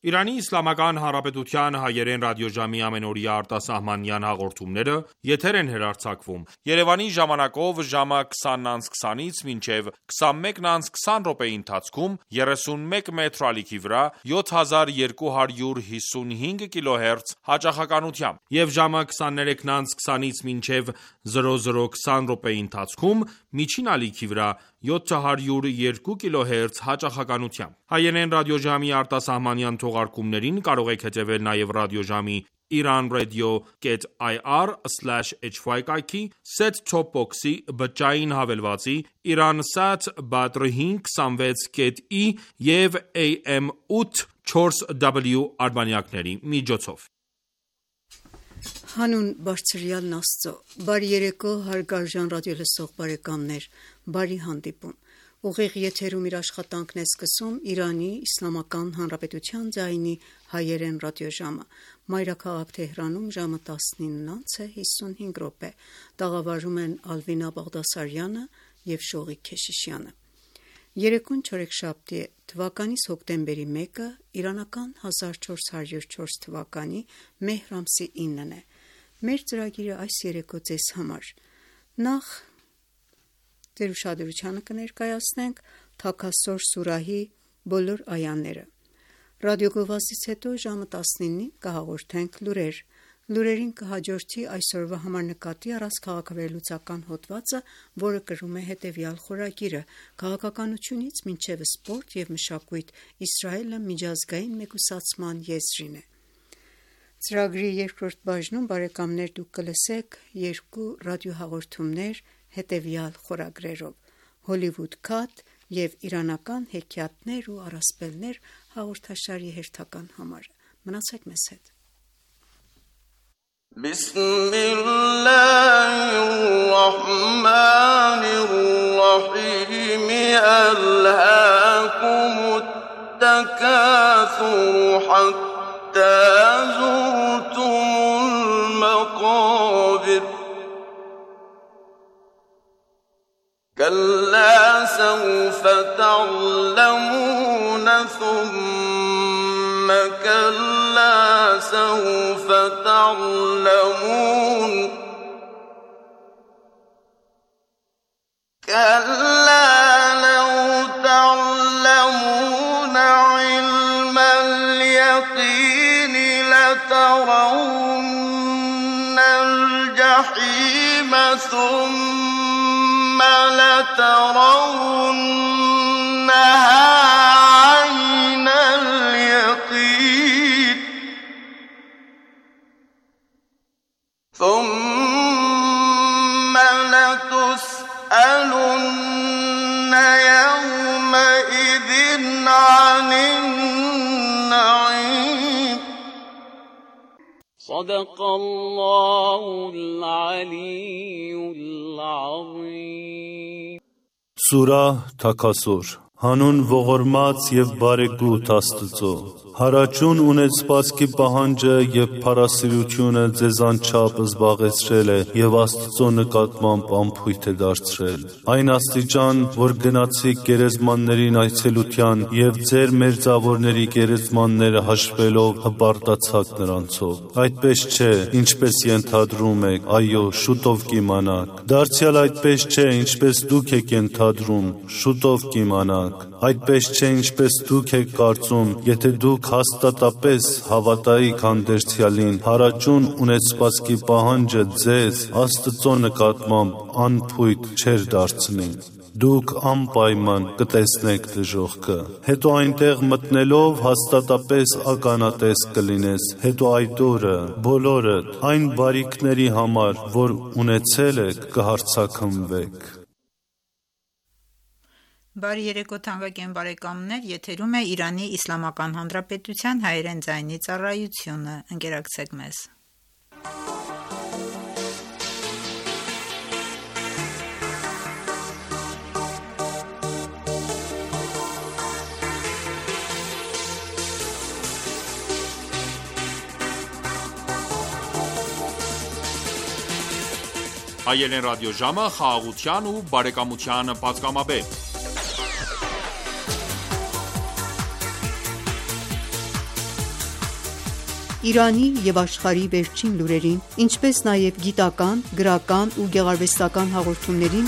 Իրանի Իսլամական Հանրապետության հայերեն ռադիոժամի ամենօրյա արտասահմանյան հաղորդումները եթեր են հեռարձակվում Երևանի ժամանակով ժամը 20:20-ից մինչև 21:20 րոպեի ընթացքում 31 մեթր ալիքի վրա 7255 կիլոհերց հաճախականությամբ եւ ժամը 23:20-ից մինչև 00:20 րոպեի ընթացքում միջին ալիքի վրա 702 կիլոհերց հաճախականությամբ։ Հայերեն ռադիոժամի արտասահմանյան թողարկումներին կարող եք հետևել նաև ռադիոժամի iranradio.ir/hy կայքի, set-top box-ի, բջջային հավելվածի, Iransat Badr 526.e եւ AM 8 4W արբանյակների միջոցով։ Հանուն բարձրյալն Աստծո, բարի երեկո հարգարժան ռադիոլսող բարեկամներ, բարի հանդիպում։ Ուղիղ եթերում իր աշխատանքն է սկսում Իրանի Իսլամական Հանրապետության ձայնի հայերեն ռադիոժամը։ Մայրաքաղաք Թեհրանում ժամը 19:55 րոպե։ Տաղավարում են Ալվինա Բաղդասարյանը եւ Շողիկ Քեշիշյանը։ Երեկոն չորեքշաբթի է, թվականից հոկտեմբերի 1-ը, իրանական 1404 թվականի մեհր ամսի 9-ն է։ Մեր ծրագիրը այս երեկո ձեզ համար նախ ձեր ուշադրությանը կներկայացնենք Թաքասոր սուրահի բոլոր այաները։ Ռադիոգովազդից հետո ժամը 19-ին կհաղորդենք լուրեր։ Լուրերին կհաջորդի այսօրվա համար նկատի առած քաղաքավերլուծական հոդվածը, որը կրում է հետևյալ խորագիրը՝ քաղաքականությունից մինչև սպորտ եւ մշակույթ, Իսրայելը միջազգային մեկուսացման եզրին է։ Ծրագրի երկրորդ բաժնում բարեկամներ դուք կլսեք երկու ռադիոհաղորդումներ հետևյալ խորագրերով՝ Հոլիվուդ քաթ եւ իրանական հեքիաթներ ու առասպելներ հաղորդաշարի հերթական համարը։ Մնացեք մեզ հետ։ Բիսմիլլահիռռահմանիռռահիմ Ալհաkumut-տակաթուր ḥattā զուրթումուլ մaqābir كلا سوف تعلمون ثم كلا سوف تعلمون كلا لو تعلمون علم اليقين لترون الجحيم ثم لترونها عين اليقين ثم لتسألن يومئذ عن النعيم صدق الله العلي العظيم Սուրահ Թաքասոր Հանուն ողորմած և բարեգութ Աստծո, հարաճուն ունեցվածքի պահանջը և փառասիրությունը ձեզ անչափ զբաղեցրել է և Աստծո նկատմամբ անփույթ է դարձրել։ Այն աստիճան, որ գնացիք գերեզմաններին այցելության և ձեր մերձավորների գերեզմանները հաշվելով հպարտացաք նրանցով։ Այդպես չէ, ինչպես ենթադրում եք, այո, շուտով կիմանաք։ Դարձյալ այդպես չէ, ինչպես դուք եք ենթադրում, շուտով կիմանաք։ Այդպես չէ, ինչպես դուք եք կարծում, եթե դուք հաստատապես հավատայիք հանդերձյալին, հարաճուն ունեցվածքի պահանջը ձեզ Աստծո նկատմամբ անփույթ չէր դարձնի։ Դուք անպայման կտեսնեք դժոխքը։ Հետո այնտեղ մտնելով հաստատապես ականատես կլինես։ Հետո այդ օրը բոլորդ այն բարիքների համար, որ ունեցել եք, կհարձակվեք։ Բարի երեկո թանկագին բարեկամներ, եթերում է Իրանի Իսլամական Հանրապետության հայերեն ձայնի ծառայությունը։ Ընկերակցեք մեզ։ Հայերեն ռադիոժամը խաղաղության ու բարեկամության պատգամաբեր։ Իրանի և աշխարհի վերջին լուրերին, ինչպես նաև գիտական, գրական ու գեղարվեստական հաղորդումներին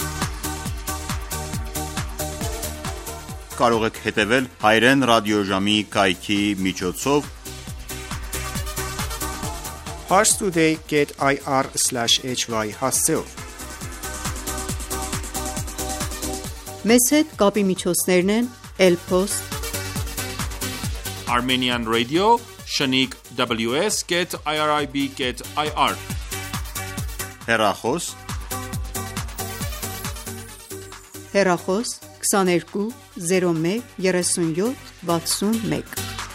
կարող եք հետևել Հայրեն ռադիոժամի կայքի միջոցով parstoday.ir/hy հասցեով։ Մեզ հետ կապի միջոցներն են Elpost, Armenian Radio, Shaniq WS.irib.ir հեռախոս, հեռախոս 22 01 37 61։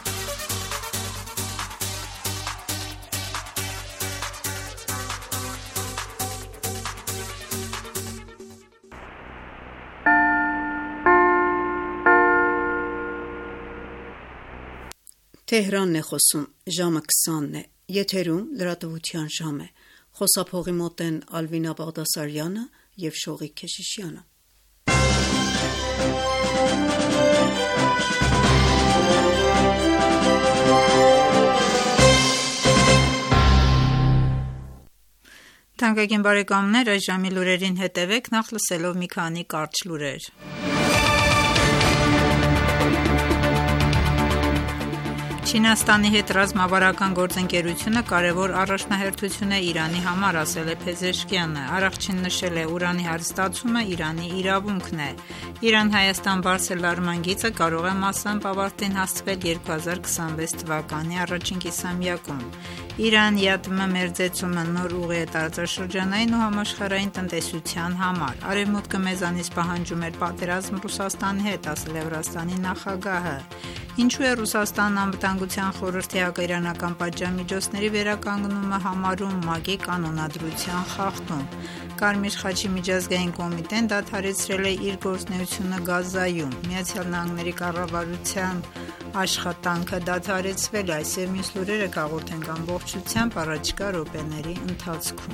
Թեհրանն է խոսում, ժամը 20-ն է, եթերում լրատվության ժամ է, խոսափողի մոտ են Ալվինա Բաղդասարյանը և Շողիկ Քեշիշյանը։ Թանկագին բարեկամներ, այս ժամի լուրերին հետևեք, նախ լսելով մի քանի կարճ լուրեր։ Չինաստանի հետ ռազմավարական գործընկերությունը կարևոր առաջնահերթություն է Իրանի համար, ասել է Փեզեշկյանը։ Առաքչին նշել է, ուրանի հարստացումը Իրանի իրավունքն է։ Իրան-Հայաստան բարձր լարման գիծը կարող է մասամբ ավարտին հասցվել 2026 թվականի առաջին կիսամյակում։ Իրան-ԵԱՏՄ մերձեցումը նոր ուղի է տարածաշրջանային ու համաշխարհային տնտեսության համար։ Արևմուտքը մեզանից պահանջում էր պատերազմ Ռուսաստանի հետ, ասել է Վրաստանի նախագահը։ Ինչու է Ռուսաստանն անվտանգության խորհրդի հակաիրանական պատժամիջոցների վերականգնումը համարում ՄԱԿ-ի կանոնադրության խախտում։ Կարմիր խաչի միջազգային կոմիտեն դադարեցրել է իր գործունեությունը Գազայում։ Միացյալ Նահանգների կառավարության աշխատանքը դադարեցվել է, այս և մյուս լուրերը կհաղորդենք ամբողջությամբ առաջիկա րոպեների ընթացքում։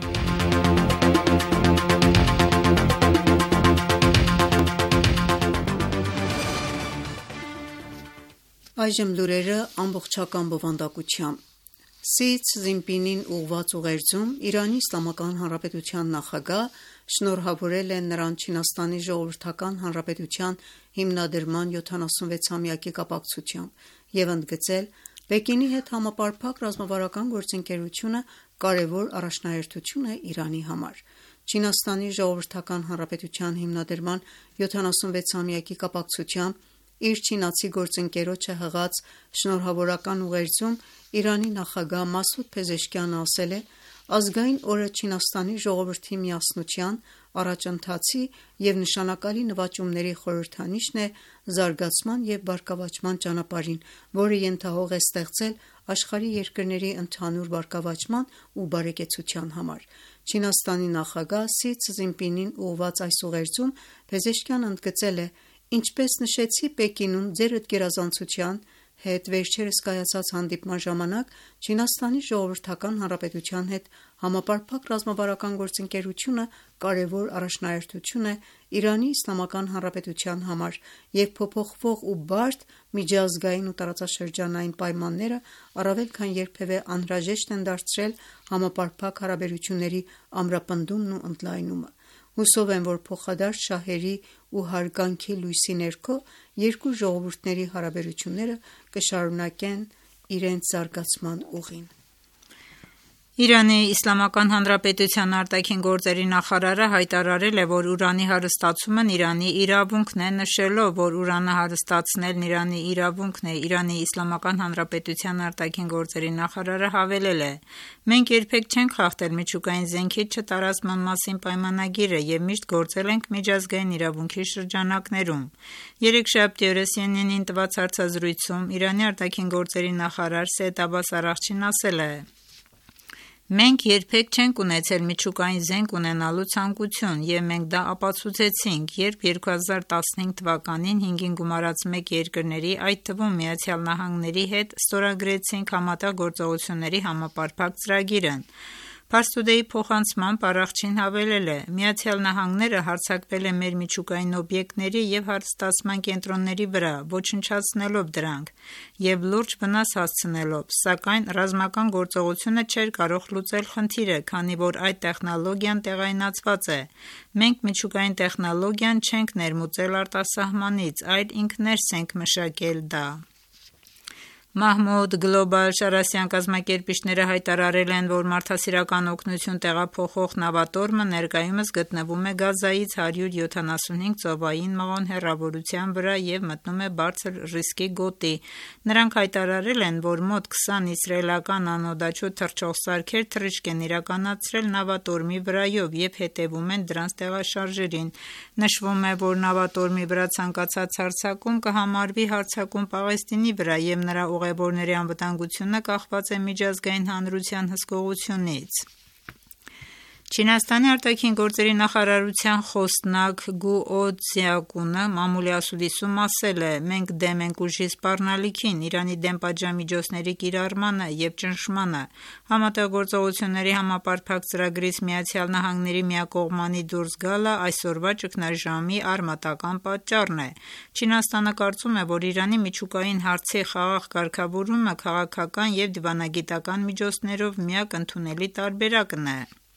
Այժմ լուրերը ամբողջական բովանդակությամբ։ Սի Ցզինպինին ուղղված ուղերձում Իրանի Իսլամական Հանրապետության նախագահ շնորհավորել է նրան Չինաստանի Ժողովրդական Հանրապետության հիմնադրման 76-ամյակի կապակցությամբ և ընդգծել Պեկինի հետ համապարփակ ռազմավարական գործընկերությունը կարևոր առաջնահերթություն է Իրանի համար։ Չինաստանի Ժողովրդական Հանրապետության հիմնադրման 76-ամյակի կապակցությամբ իր չինացի գործընկերոջը հղած շնորհավորական ուղերձում Իրանի նախագահ Մասուդ Փեզեշկյանը ասել է. «Ազգային օրը Չինաստանի ժողովրդի միասնության, առաջընթացի և նշանակալի նվաճումների խորհրդանիշն է զարգացման և բարգավաճման ճանապարհին, որը ենթահող է ստեղծել աշխարհի երկրների ընդհանուր բարգավաճման ու բարեկեցության համար»։ Չինաստանի նախագահ Սի Ցզինպինին ուղղված այս ուղերձում Փեզեշկյանը ընդգծել է. «Ինչպես նշեցի Պեկինում ձեր գերազանցության հետ վերջերս կայացած հանդիպման ժամանակ, Չինաստանի Ժողովրդական Հանրապետության հետ համապարփակ ռազմավարական գործընկերությունը կարևոր առաջնահերթություն է Իրանի Իսլամական Հանրապետության համար և փոփոխվող ու բարդ միջազգային ու տարածաշրջանային պայմանները առավել քան երբևէ անհրաժեշտ են դարձրել համապարփակ հարաբերությունների ամրապնդումն ու ընդլայնումը։ Հուսով եմ, որ փոխադարձ շահերի ու հարգանքի լույսի ներքո երկու ժողովուրդների հարաբերությունները կշարունակեն իրենց զարգացման ուղին»։ Իրանի Իսլամական Հանրապետության արտաքին գործերի նախարարը հայտարարել է, որ ուրանի հարստացումն Իրանի իրավունքն է, նշելով, որ ուրանը հարստացնելն Իրանի իրավունքն է։ Իրանի Իսլամական Հանրապետության արտաքին գործերի նախարարը հավելել է. «Մենք երբեք չենք խախտել միջուկային զենքի չտարածման մասին պայմանագիրը և միշտ գործել ենք միջազգային իրավունքի շրջանակներում»։ Երեքշաբթի օրը CNN-ին տված հարցազրույցում Իրանի արտաքին գործերի նախարար Սեյեդ Աբբաս Արաղչին ասել է. «Մենք երբեք չենք ունեցել միջուկային զենք ունենալու ցանկություն և մենք դա ապացուցեցինք, երբ 2015 թվականին 5-ին գումարած 1 երկրների, այդ թվում ԱՄՆ-ի հետ ստորագրեցինք Համատեղ գործողությունների համապարփակ ծրագիրն»։ Pars Today-ի փոխանցմամբ առողջին հավելել է. «ԱՄՆ-ը հարձակվել է մեր միջուկային օբյեկտների եւ հարստացման կենտրոնների վրա, ոչնչացնելով դրանք եւ լուրջ վնաս հասցնելով, սակայն ռազմական գործողությունը չէր կարող լուծել խնդիրը, քանի որ այդ տեխնոլոգիան տեղայնացված է։ Մենք միջուկային տեխնոլոգիան չենք ներմուծել արտասահմանից, այլ ինքներս ենք մշակել դա»։ Mahmoud Global Շարասյան կազմակերպիչները հայտարարել են, որ մարդասիրական օգնություն տեղափոխող նավատորմը ներկայումս գտնվում է Գազայից 175 ծովային մղոն հեռավորության վրա եւ մտնում է բարձր ռիսկի գոտի։ Նրանք հայտարարել են, որ մոտ 20 իսրայելական անօդաչու թռչող սարքեր թռիչք են իրականացրել նավատորմի վրայով եւ հետեւում են դրանց տեղաշարժերին։ Նշվում է, որ նավատորմի վրա ցանկացած հարձակում կհամարվի հարձակում Պաղեստինի վրա եւ նրա ուղևորների անվտանգությունը կախված է միջազգային հանրության հսկողությունից։ Չինաստանի արտաքին գործերի նախարարության խոսնակ Գուո Ցյակունը մամուլի ասուլիսում ասել է. «Մենք դեմ ենք ուժի սպառնալիքին, Իրանի դեմ պատժամիջոցների կիրառմանը եւ ճնշմանը։ Համատեղ գործողությունների համապարփակ ծրագրից ԱՄՆ-ի միակողմանի դուրս գալը այսօրվա ճգնաժամի արմատական պատճառն է։ Չինաստանը կարծում է, որ Իրանի միջուկային հարցի խաղաղ կարգավորումը քաղաքական եւ դիվանագիտական միջոցներով միակ ընդունելի տարբերակն է»։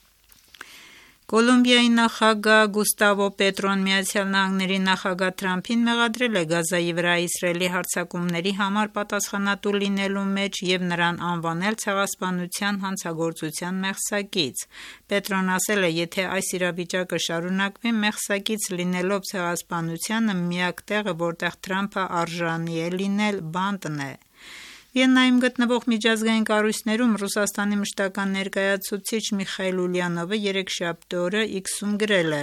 Կոլումբիայի նախագահ Գուստավո Պետրոն ԱՄՆ-ի նախագահ Թրամփին մեղադրել է Գազայի վրա Իսրայելի հարձակումների համար պատասխանատու լինելու մեջ եւ նրան անվանել ցեղասպանության հանցագործության մեղսակից։ Պետրոն ասել է, եթե այս իրավիճակը շարունակվի, մեղսակից լինելով ցեղասպանությանը միակ տեղը, որտեղ Թրամփը արժանի է լինել, բանտն է։ Վիեննայում գտնվող միջազգային կառույցներում Ռուսաստանի մշտական ներկայացուցիչ Միխայիլ Ուլյանովը երեքշաբթի օրը X-ում գրել է.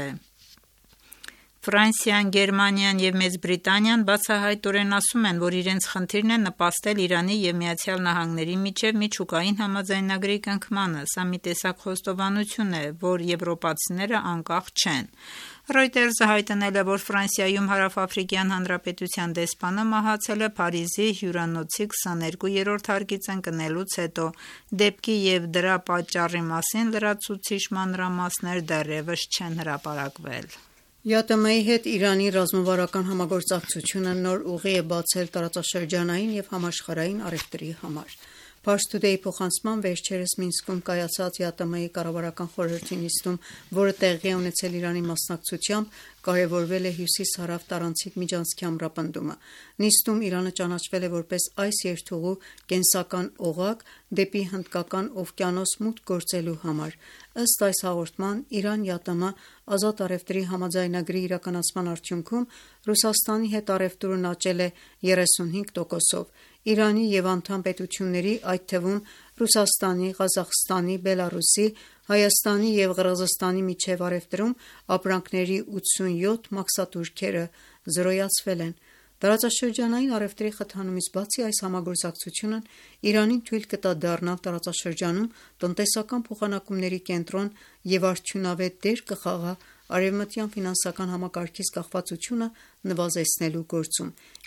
Ֆրանսիան, Գերմանիան եւ Մեծ Բրիտանիան բացահայտորեն ասում են, որ իրենց խնդիրն է նպաստել Իրանի եւ ԱՄՆ-ի միջև միջուկային համաձայնագրի կնքմանը։ Սա մի տեսակ խոստովանություն է, որ եվրոպացիները անկախ չեն։ Reuters-ը հայտնել է, որ Ֆրանսիայում Հարավաֆրիկյան Հանրապետության դեսպանը մահացել է Փարիզի հյուրանոցի 22-րդ հարկից ընկնելուց հետո։ Դեպքի եւ դրա պատճառի մասին լրացուցիչ մանրամասներ դեռևս չեն հրապարակվել։ ԵԱՏՄ-ի հետ Իրանի ռազմավարական համագործակցությունը նոր ուղի է բացել տարածաշրջանային եւ համաշխարհային առևտրի համար։ Pars Today-ի փոխանցման վերջերս Մինսկում կայացած ԵԱՏՄ-ի կառավարական խորհրդի նիստում, որը տեղի է ունեցել Իրանի մասնակցությամբ, կարևորվել է հյուսիս-հարավ տարանցիկ միջանցքի ամրապնդումը։ Նիստում Իրանը ճանաչվել է որպես այս երթուղու կենսական օղակ դեպի Հնդկական օվկիանոս մուտք գործելու համար։ Ըստ այս հաղորդման, Իրան-ԵԱՏՄ ազատ առևտրի համաձայնագրի իրականացման արդյունքում Ռուսաստանի հետ առևտուրն աճել է 35%-ով։ Իրանի եւ անդամ պետությունների, այդ թվում Ռուսաստանի, Ղազախստանի, Բելարուսի, Հայաստանի եւ Ղրղզստանի միջև առևտրում ապրանքների 87 մաքսատուրքերը զրոյացվել են։ Տարածաշրջանային առևտրի խթանումից բացի այս համագործակցությունն Իրանին թույլ կտա դառնալ տարածաշրջանում տնտեսական փոխանակումների կենտրոն եւ արդյունավետ դեր կխաղա արևմտյան ֆինանսական համակարգից կախվածությունը նվազեցնելու գործում։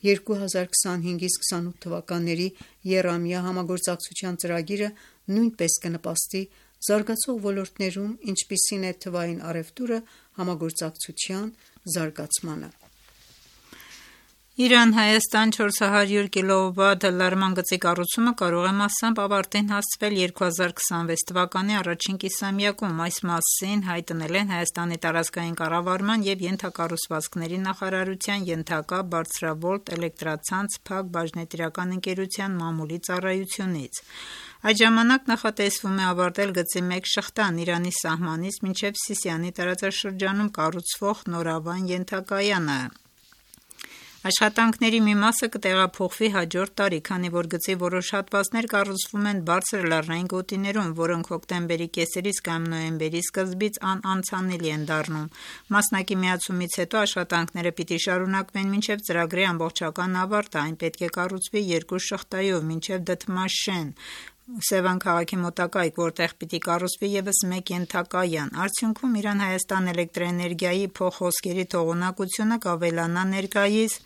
2025-28 թվականների եռամյա համագործակցության ծրագիրը նույնպես կնպաստի զարգացող ոլորտներում, ինչպիսին է թվային առևտուրը, համագործակցության զարգացմանը։ Իրան-Հայաստան 400 կՎտ լարման գծի կառուցումը կարող է մասամբ ավարտին հասցվել 2026 թվականի առաջին կիսամյակում։ Այս մասին հայտնել են Հայաստանի տարածքային կառավարման եւ ենթակառուցվածքների նախարարության ենթակա բարձրավոլտ էլեկտրացանց փակ բաժնետիրական ընկերության մամուլի ծառայությունից։ Այդ ժամանակ նախատեսվում է ավարտել գծի մեկ շղթան Իրանի սահմանից մինչև Սիսիանի տարածաշրջանում կառուցվող նորավան ենթակայանը։ Աշխատանքների մի մասը կտեղափոխվի հաջորդ տարի, քանի որ գծի որոշ հատվածներ կառուցվում են բարձր լեռնային գոտիներում, որոնք հոկտեմբերի կեսերից կամ նոյեմբերի սկզբից անանցանելի են դառնում։ Մասնակի միացումից հետո աշխատանքները պիտի շարունակվեն մինչև ծրագրի ամբողջական ավարտը, այն պետք է կառուցվի 2 շղթայով մինչև Դդմաշեն, Սևան քաղաքի մոտակայք, որտեղ պիտի կառուցվի ևս մեկ ենթակայան։ Արդյունքում Իրան-Հայաստան էլեկտրաէներգիայի փոխհոսքերի թողունակությունը կավելանա ներկայիս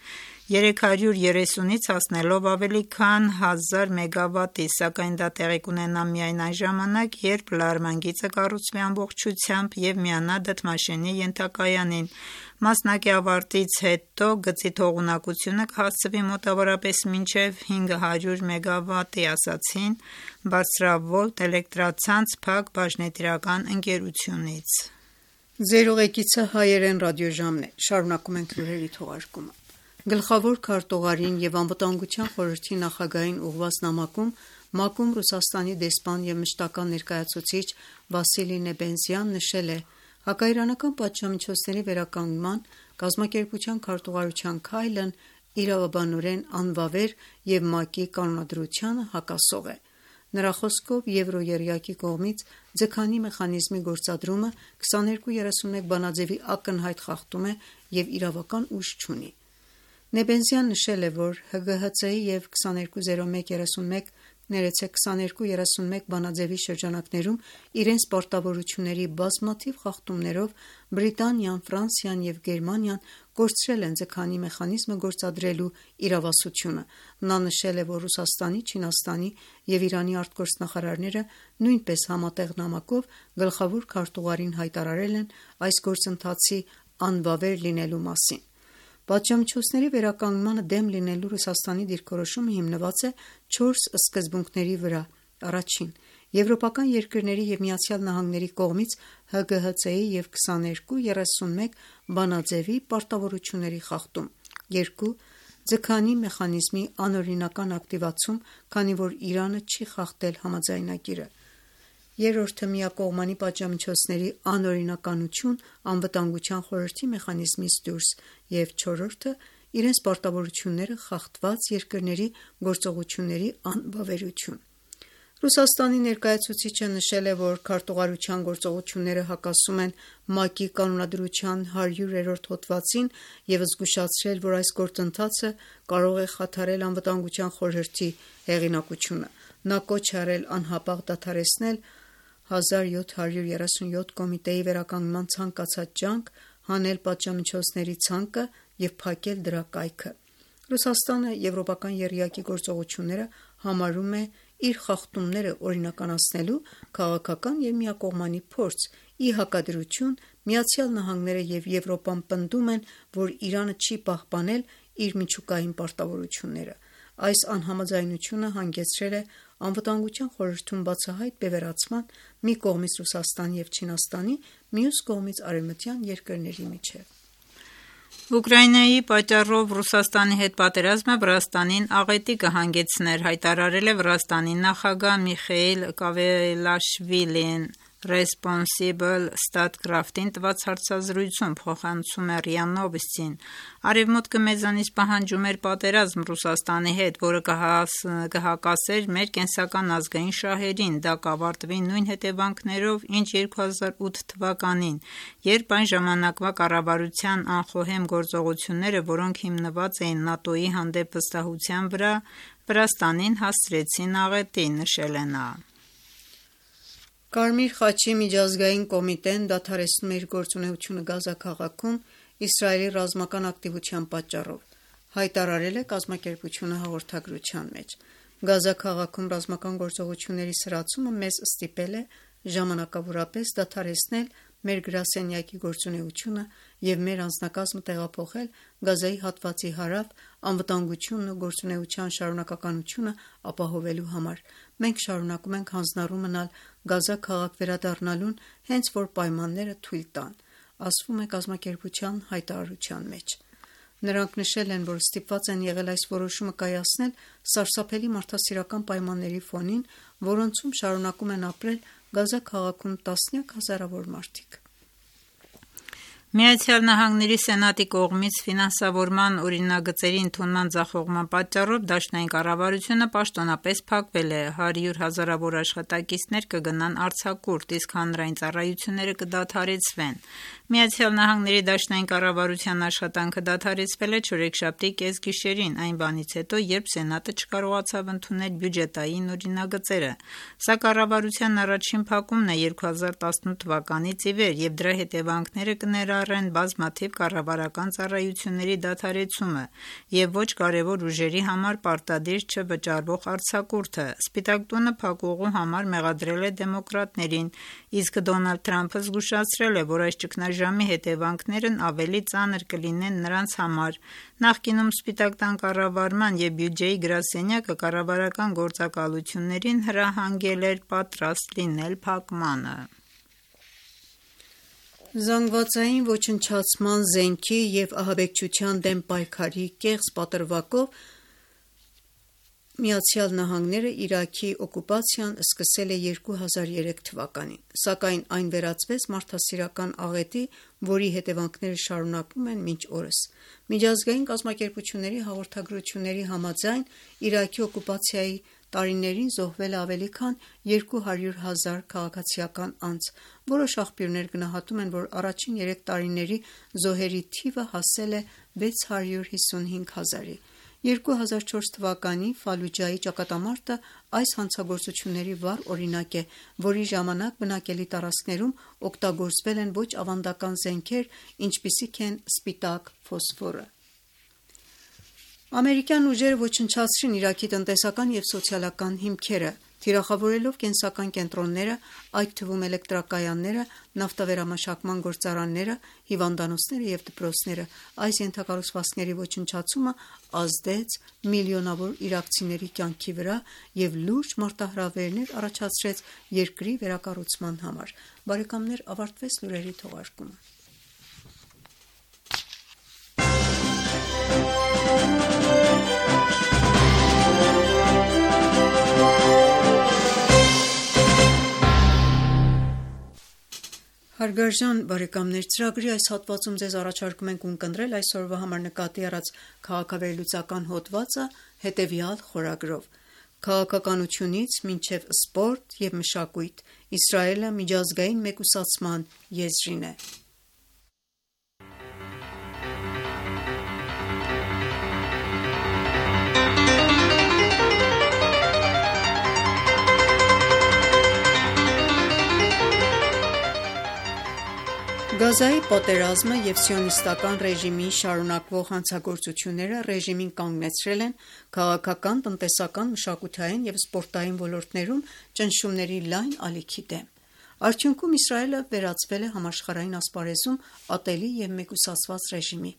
330-ից հասնելով ավելի քան 1000 մեգավատի, սակայն դա տեղի կունենա միայն այն ժամանակ, երբ լարման գիծը կառուցվի ամբողջությամբ և միանա դդմաշենի ենթակայանին։ Մասնակի ավարտից հետո գծի թողունակությունը կհասցվի մոտավորապես մինչև 500 մեգավատի, ասացին բարձրավոլտ էլեկտրացանց փակ բաժնետիրական ընկերությունից։ Ձեր ուղեկիցը հայերեն ռադիոժամն է։ Շարունակում ենք լուրերի թողարկումը։ Գլխավոր քարտուղարին և Անվտանգության խորհրդի նախագահին ուղղված նամակում ՄԱԿ-ում Ռուսաստանի դեսպան և մշտական ներկայացուցիչ Վասիլի Նեբենզյան նշել է. հակաիրանական պատժամիջոցների վերականգնման կազմակերպության քարտուղարության քայլն իրավաբանորեն անվավեր և ՄԱԿ-ի կանոնադրությանը հակասող է։ Նրա խոսքով Եվրոերիակի կողմից ձգանի մեխանիզմի գործադրումը 2231 բանաձևի ակնհայտ խախտում է և իրավական ուժ չունի։ Նեբենզյան նշել է, որ ՀԳՀԾ-ի և 2231 բանաձևի շրջանակներում իրենց պարտավորությունների բազմաթիվ խախտումներով Բրիտանիան, Ֆրանսիան և Գերմանիան կորցրել են ձգանի մեխանիզմը գործադրելու իրավասությունը։ Նա նշել է, որ Ռուսաստանի, Չինաստանի և Իրանի արտգործնախարարները նույնպես համատեղ նամակով գլխավոր քարտուղարին հայտարարել են այս գործընթացի անվավեր լինելու մասին։ Պատժամիջոցների վերականգնմանը դեմ լինելու Ռուսաստանի դիրքորոշումը հիմնված է 4 սկզբունքների վրա. Առաջին, եվրոպական երկրների և ԱՄՆ-ի կողմից ՀԳՀԾ-ի և 2231 բանաձևի պարտավորությունների խախտում։ 2. Ձգանի մեխանիզմի անօրինական ակտիվացում, քանի որ Իրանը չի խախտել համաձայնագիրը։ 3. Միակողմանի պատժամիջոցների անօրինականություն Անվտանգության խորհրդի մեխանիզմից դուրս։ Եվ 4. Իրենց պարտավորությունները խախտված երկրների գործողությունների անվավերություն։ Ռուսաստանի ներկայացուցիչը նշել է, որ քարտուղարության գործողությունները հակասում են ՄԱԿ-ի կանոնադրության 100-րդ հոդվածին և զգուշացրել, որ այս գործընթացը կարող է խաթարել Անվտանգության խորհրդի հեղինակությունը։ Նա կոչ է արել անհապաղ դադարեցնել 1737 կոմիտեի վերականգնման ցանկացած ջանք, հանել պատժամիջոցների ցանկը և փակել դրա կայքը։ Ռուսաստանը եվրոպական եռյակի գործողությունները համարում է իր խախտումները օրինականացնելու քաղաքական և միակողմանի փորձ։ Ի հակադրություն, ԱՄՆ-ը և Եվրոպան պնդում են, որ Իրանը չի պահպանել իր միջուկային պարտավորությունները։ Այս անհամաձայնությունը հանգեցրել է Անվտանգության խորհրդում բացահայտ բևեռացման՝ մի կողմից Ռուսաստանի և Չինաստանի, մյուս կողմից արևմտյան երկրների միջև։ Ուկրաինայի պատճառով Ռուսաստանի հետ պատերազմը Վրաստանին աղետի կհանգեցներ, հայտարարել է Վրաստանի նախագահ Միխեիլ Կավելաշվիլին Responsible Statcraft-ին տված հարցազրույցում, փոխանցում է ՌԻԱ Նովոստին։ Արևմուտքը մեզանից պահանջում էր պատերազմ Ռուսաստանի հետ, որը կհակասեր մեր կենսական ազգային շահերին։ Դա կավարտվի նույն հետևանքներով, ինչ 2008 թվականին, երբ այն ժամանակվա կառավարության անխոհեմ գործողությունները, որոնք հիմնված էին ՆԱՏՕ-ի հանդեպ վստահության վրա, Վրաստանին հասցրեցին աղետի, նշել է նա։ Կարմիր խաչի միջազգային կոմիտեն դադարեցնում է իր գործունեությունը Գազա քաղաքում Իսրայելի ռազմական ակտիվության պատճառով, հայտարարել է կազմակերպությունը հաղորդագրության մեջ։ Գազա քաղաքում ռազմական գործողությունների սրացումը մեզ ստիպել է ժամանակավորապես դադարեցնել մեր գրասենյակի գործունեությունը և մեր անձնակազմը տեղափոխել Գազայի հատվածի հարավ, անվտանգությունն ու գործունեության շարունակականությունը ապահովելու համար։ Մենք շարունակում ենք հանձնառու մնալ Գազա քաղաք վերադառնալուն, հենց որ պայմանները թույլ տան, ասվում է կազմակերպության հայտարարության մեջ։ Նրանք նշել են, որ ստիպված են եղել այս որոշումը կայացնել սարսափելի մարդասիրական պայմանների ֆոնին, որոնցում շարունակում են ապրել Գազա քաղաքում տասնյակ հազարավոր մարդիկ։ ԱՄՆ Սենատի կողմից ֆինանսավորման օրինագծերի ընդունման ձախողման պատճառով դաշնային կառավարությունը պաշտոնապես փակվել է, 100 հազարավոր աշխատակիցներ կգնան արձակուրդ, իսկ հանրային ծառայությունները կդադարեցվեն։ ԱՄՆ դաշնային կառավարության աշխատանքը դադարեցվել է չորեքշաբթի կեսգիշերին, այն բանից հետո, երբ Սենատը չկարողացավ ընդունել բյուջետային օրինագծերը։ Սա կառավարության առաջին փակումն է 2018 թվականից ի վեր, և դրա հետևանքները կներառեն կիրառեն բազմաթիվ կառավարական ծառայությունների դադարեցումը և ոչ կարևոր ուժերի համար պարտադիր չվճարվող արձակուրդը։ Սպիտակ տունը փակուղու համար մեղադրել է դեմոկրատներին, իսկ Դոնալդ Թրամփը զգուշացրել է, որ այս ճգնաժամի հետևանքներն ավելի ծանր կլինեն նրանց համար։ Նախկինում Սպիտակ տան կառավարման և բյուջեի գրասենյակը կառավարական գործակալություններին հրահանգել էր պատրաստ լինել փակմանը։ Զանգվածային ոչնչացման, զենքի և ահաբեկչության դեմ պայքարի կեղծ պատրվակով ԱՄՆ-ն Իրաքի օկուպացիան սկսել է 2003 թվականին, սակայն այն վերածվեց մարդասիրական աղետի, որի հետևանքները շարունակվում են մինչ օրս։ Միջազգային կազմակերպությունների հաղորդագրությունների համաձայն Իրաքի օկուպացիայի տարիներին զոհվել է ավելի քան 200,000 քաղաքացիական անձ։ Որոշ աղբյուրներ գնահատում են, որ առաջին 3 տարիների զոհերի թիվը հասել է 655,000-ի։ 2004 թվականի Ֆալուջայի ճակատամարտը այս հանցագործությունների վառ օրինակ է, որի ժամանակ բնակելի տարածքներում օգտագործվել են ոչ ավանդական զենքեր, ինչպիսիք են սպիտակ ֆոսֆորը։ Ամերիկյան ուժերը ոչնչացրին Իրաքի տնտեսական և սոցիալական հիմքերը, թիրախավորելով կենսական կենտրոնները, այդ թվում էլեկտրակայանները, նավթավերամշակման գործարանները, հիվանդանոցները և դպրոցները։ Այս ենթակառուցվածքների ոչնչացումը ազդեց միլիոնավոր իրաքցիների կյանքի վրա և լուրջ մարտահրավերներ առաջացրեց երկրի վերակառուցման համար։ Բարեկամներ, ավարտվեց լուրերի թողարկումը։ Հարգարժան բարեկամներ, ծրագրի այս հատվածում ձեզ առաջարկում ենք ունկնդրել այսօրվա համար նկատի առած քաղաքավերլուծական հոդվածը հետևյալ խորագրով. Քաղաքականությունից մինչև սպորտ և մշակույթ, Իսրայելը միջազգային մեկուսացման եզրին է։ Գազայի պատերազմը և սիոնիստական ռեժիմի շարունակվող հանցագործությունները ռեժիմին կանգնեցրել են քաղաքական, տնտեսական, մշակութային և սպորտային ոլորտներում ճնշումների լայն ալիքի դեմ։ Արդյունքում Իսրայելը վերածվել է համաշխարհային ասպարեզում ատելի և մեկուսացված ռեժիմի։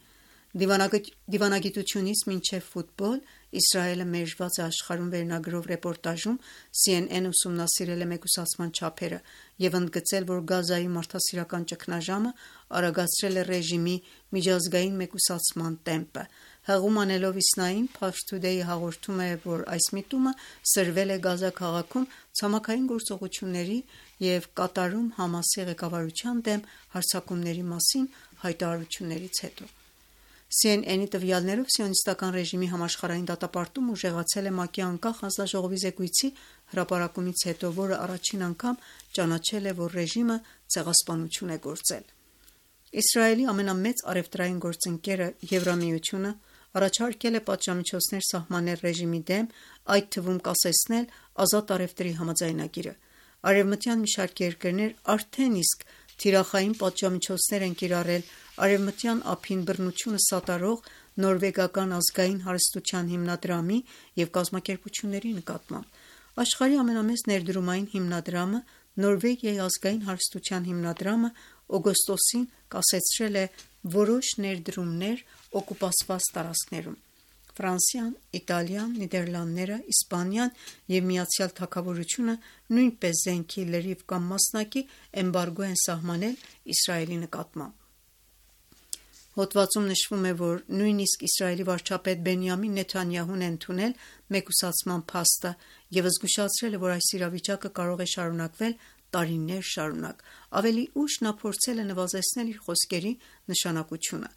Դիվանագիտությունից մինչև ֆուտբոլ, Իսրայելը մերժված է աշխարհում վերնագրով ռեպորտաժում CNN-ը ուսումնասիրել է մեկուսացման չափերը և ընդգծել, որ Գազայի մարդասիրական ճգնաժամը արագացրել է ռեժիմի միջազգային մեկուսացման տեմպը։ Հղում անելով Իսնային, Pars Today-ը հաղորդում է, որ այս միտումը սրվել է Գազա քաղաքում ցամաքային գործողությունների և Կատարում Համասի ղեկավարության դեմ հարձակումների մասին հայտարարություններից հետո։ CNN-ի տվյալներով սիոնիստական ռեժիմի համաշխարհային դատապարտումը ուժեղացել է ՄԱԿ-ի անկախ հանձնաժողովի զեկույցի հրապարակումից հետո, որը առաջին անգամ ճանաչել է, որ ռեժիմը ցեղասպանություն է գործել։ Իսրայելի ամենամեծ առևտրային գործընկերը Եվրամիությունը առաջարկել է պատժամիջոցներ սահմանել ռեժիմի դեմ, այդ թվում կասեցնել ազատ առևտրի համաձայնագիրը։ Արևմտյան մի շարք երկրներ արդեն իսկ թիրախային պատժամիջոցներ են կիրառել Արևմտյան ափին բռնությունը սատարող Նորվեգական ազգային հարստության հիմնադրամի և կազմակերպությունների նկատմամբ։ Աշխարհի ամենամեծ ներդրումային հիմնադրամը Նորվեգիայի ազգային հարստության հիմնադրամը օգոստոսին կասեցրել է որոշ ներդրումներ օկուպացված տարածքներում։ Ֆրանսիան, Իտալիան, Նիդերլանդները, Իսպանիան և Միացյալ Թագավորությունը նույնպես զենքի, լրիվ կամ մասնակի էմբարգո են սահմանել Իսրայելի նկատմամբ։ Հոդվածում նշվում է, որ նույնիսկ Իսրայելի վարչապետ Բենյամին Նեթանյահուն է ընդունել մեկուսացման փաստը և զգուշացրել է, որ այս իրավիճակը կարող է շարունակվել տարիներ շարունակ։ Ավելի ուշ նա փորձել է նվազեցնել իր խոսքերի նշանակությունը։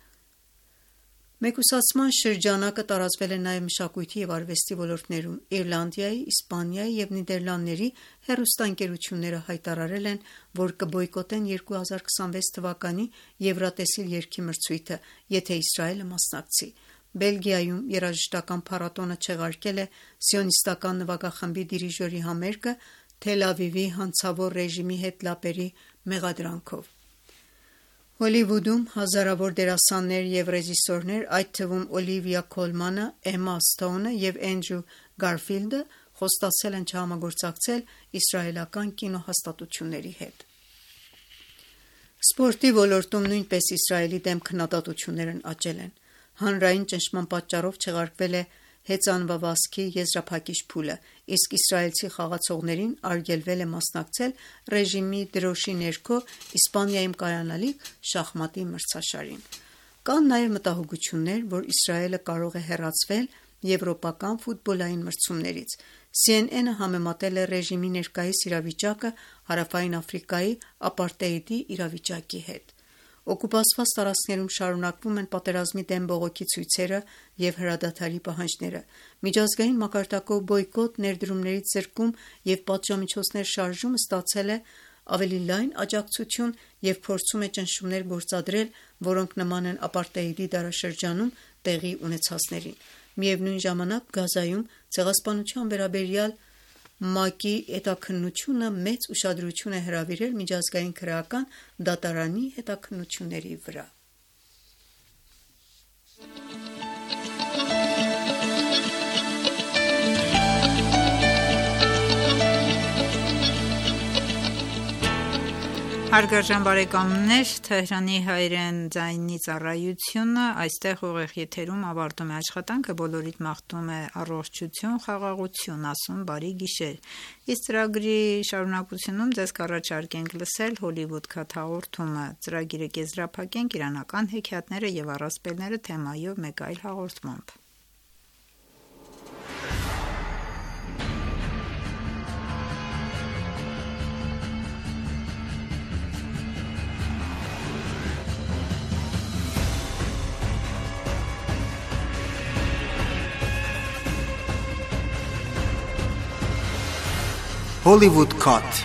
Մեկուսացման շրջանակը տարածվել է նաև մշակույթի և արվեստի ոլորտներում։ Իռլանդիայի, Իսպանիայի և Նիդերլանդների հեռուստաընկերությունները հայտարարել են, որ կբոյկոտեն 2026 թվականի Եվրատեսիլ երգի մրցույթը, եթե Իսրայելը մասնակցի։ Բելգիայում երաժշտական փառատոնը չեղարկել է սիոնիստական նվագախմբի դիրիժորի համերգը՝ Թել Ավիվի հանցավոր ռեժիմի հետ լապերի մեղադրանքով։ Հոլիվուդում հազարավոր դերասաններ և ռեժիսորներ, այդ թվում Օլիվիա Քոլմանը, Էմմա Սթոունը և Էնդրյու Գարֆիլդը խոստացել են չհամագործակցել իսրայելական կինոհաստատությունների հետ։ Սպորտի ոլորտում նույնպես Իսրայելի դեմ քննադատություններն աճել են։ Հանրային ճնշման պատճառով չեղարկվել է հեծանվավազքի եզրափակիչ փուլը, իսկ իսրայելցի խաղացողներին արգելվել է մասնակցել ռեժիմի դրոշի ներքո Իսպանիայում կայանալիք շախմատի մրցաշարին։ Կան նաև մտահոգություններ, որ Իսրայելը կարող է հեռացվել եվրոպական ֆուտբոլային մրցումներից։ CNN-ը համեմատել է ռեժիմի ներկայիս իրավիճակը Հարավային Աֆրիկայի ապարտեիդի իրավիճակի հետ։ Օկուպացված տարածքներում շարունակվում են պատերազմի դեմ բողոքի ցույցերը և հրադադարի պահանջները։ Միջազգային մակարդակով բոյկոտ, ներդրումներից զրկում և պատժամիջոցներ շարժումը ստացել է ավելի լայն աջակցություն և փորձում է ճնշումներ գործադրել, որոնք նման են ապարտեիդի դարաշրջանում տեղի ունեցածներին։ Միևնույն ժամանակ Գազայում ցեղասպանության վերաբերյալ ՄԱԿ-ի հետաքննությունը մեծ ուշադրություն է հրավիրել միջազգային քրեական դատարանի հետաքննությունների վրա։ Հարգարժան բարեկամներ, Թեհրանի հայրեն ձայնի ծառայությունը այստեղ ուղիղ եթերում ավարտում է աշխատանքը, բոլորիդ մաղթում է առողջություն, խաղաղություն, ասում բարի գիշեր։ Իսկ ծրագրի շարունակությունում ձեզ կառաջարկենք լսել Հոլիվուդ Քաթ հաղորդումը, ծրագիրը կեզրափակենք իրանական հեքիաթները և առասպելները թեմայով մեկ այլ հաղորդմամբ։ Hollywood Cut.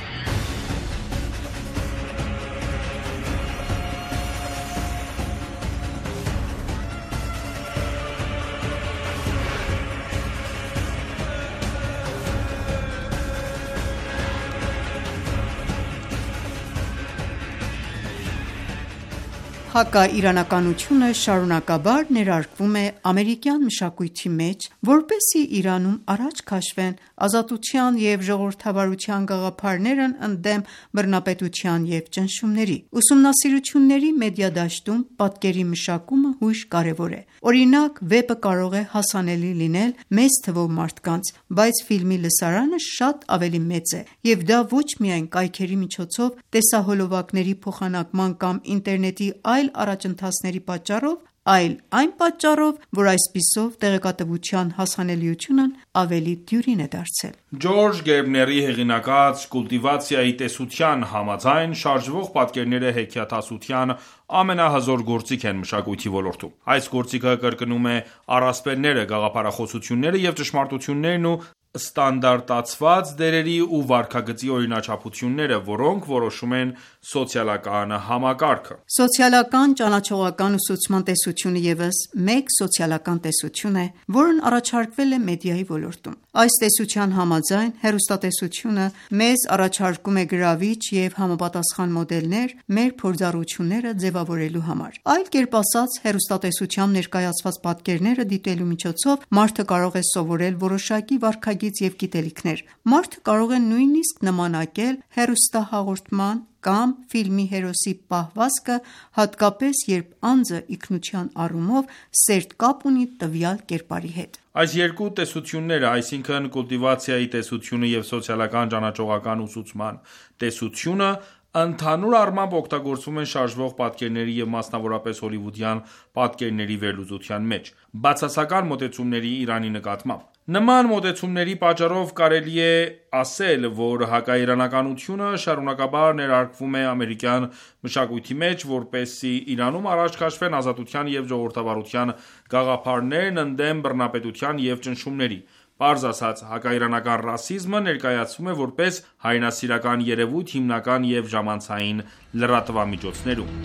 Հակաիրանականությունը շարունակաբար ներարկվում է ամերիկյան մշակույթի մեջ, որպեսզի Իրանում առաջ քաշվեն ազատության և ժողովրդավարության գաղափարներն ընդդեմ բռնապետության և ճնշումների։ Ուսումնասիրությունների մեդիա դաշտում պատկերի մշակումը հույժ կարևոր է։ Օրինակ, վեպը կարող է հասանելի լինել մեծ թվով մարդկանց, բայց ֆիլմի լսարանը շատ ավելի մեծ է, և դա ոչ միայն կայքերի միջոցով տեսահոլովակների փոխանակման կամ ինտերնետի այլ առաջընթացների պատճառով, այլ այն պատճառով, որ այսպիսով տեղեկատվության հասանելիությունն ավելի դյուրին է դարձել։ Ջորջ Գերբների հեղինակած «Կուլտիվացիայի տեսության» համաձայն շարժվող պատկերները հեքիաթասության ամենահզոր գործիք են մշակույթի ոլորտում։ Այս գործիքը կրկնում է առասպելները, գաղափարախոսությունները և ճշմարտություններն ու ստանդարտացված դերերի ու վարքագծի օրինաչափությունները, որոնք որոշում են սոցիալական համակարգը։ Սոցիալական ճանաչողական ուսուցման տեսությունը ևս մեկ սոցիալական տեսություն է, որն առաջարկվել է մեդիայի ոլորտում։ Այս տեսության համաձայն հեռուստատեսությունը մեզ առաջարկում է գրավիչ և համապատասխան մոդելներ մեր փորձառությունները ձևավորելու համար։ Այլ կերպ ասած, հեռուստատեսությամբ ներկայացված պատկերները դիտելու միջոցով մարդը կարող է սովորել որոշակի վարքագիծ և գիտելիքներ։ Մարդը կարող է նույնիսկ նմանակել հեռուստահաղորդման կամ ֆիլմի հերոսի պահվածքը, հատկապես երբ անձը ինքնության առումով սերտ կապ ունի տվյալ կերպարի հետ։ Այս երկու տեսությունները, այսինքն կուլտիվացիայի տեսությունը և սոցիալական ճանաչողական ուսուցման տեսությունը, ընդհանուր առմամբ օգտագործվում են շարժվող պատկերների և մասնավորապես հոլիվուդյան պատկերների վերլուծության մեջ, բացասական մոտեցումների Իրանի նկատմամբ։ Նման մոտեցումների պատճառով կարելի է ասել, որ հակաիրանականությունը շարունակաբար ներարկվում է ամերիկյան մշակույթի մեջ, որպեսզի Իրանում առաջ քաշվեն ազատության և ժողովրդավարության գաղափարներն ընդդեմ բռնապետության և ճնշումների։ Պարզ ասած, հակաիրանական ռասիզմը ներկայացվում է որպես հայրենասիրական երևույթ հիմնական և ժամանցային լրատվամիջոցներում։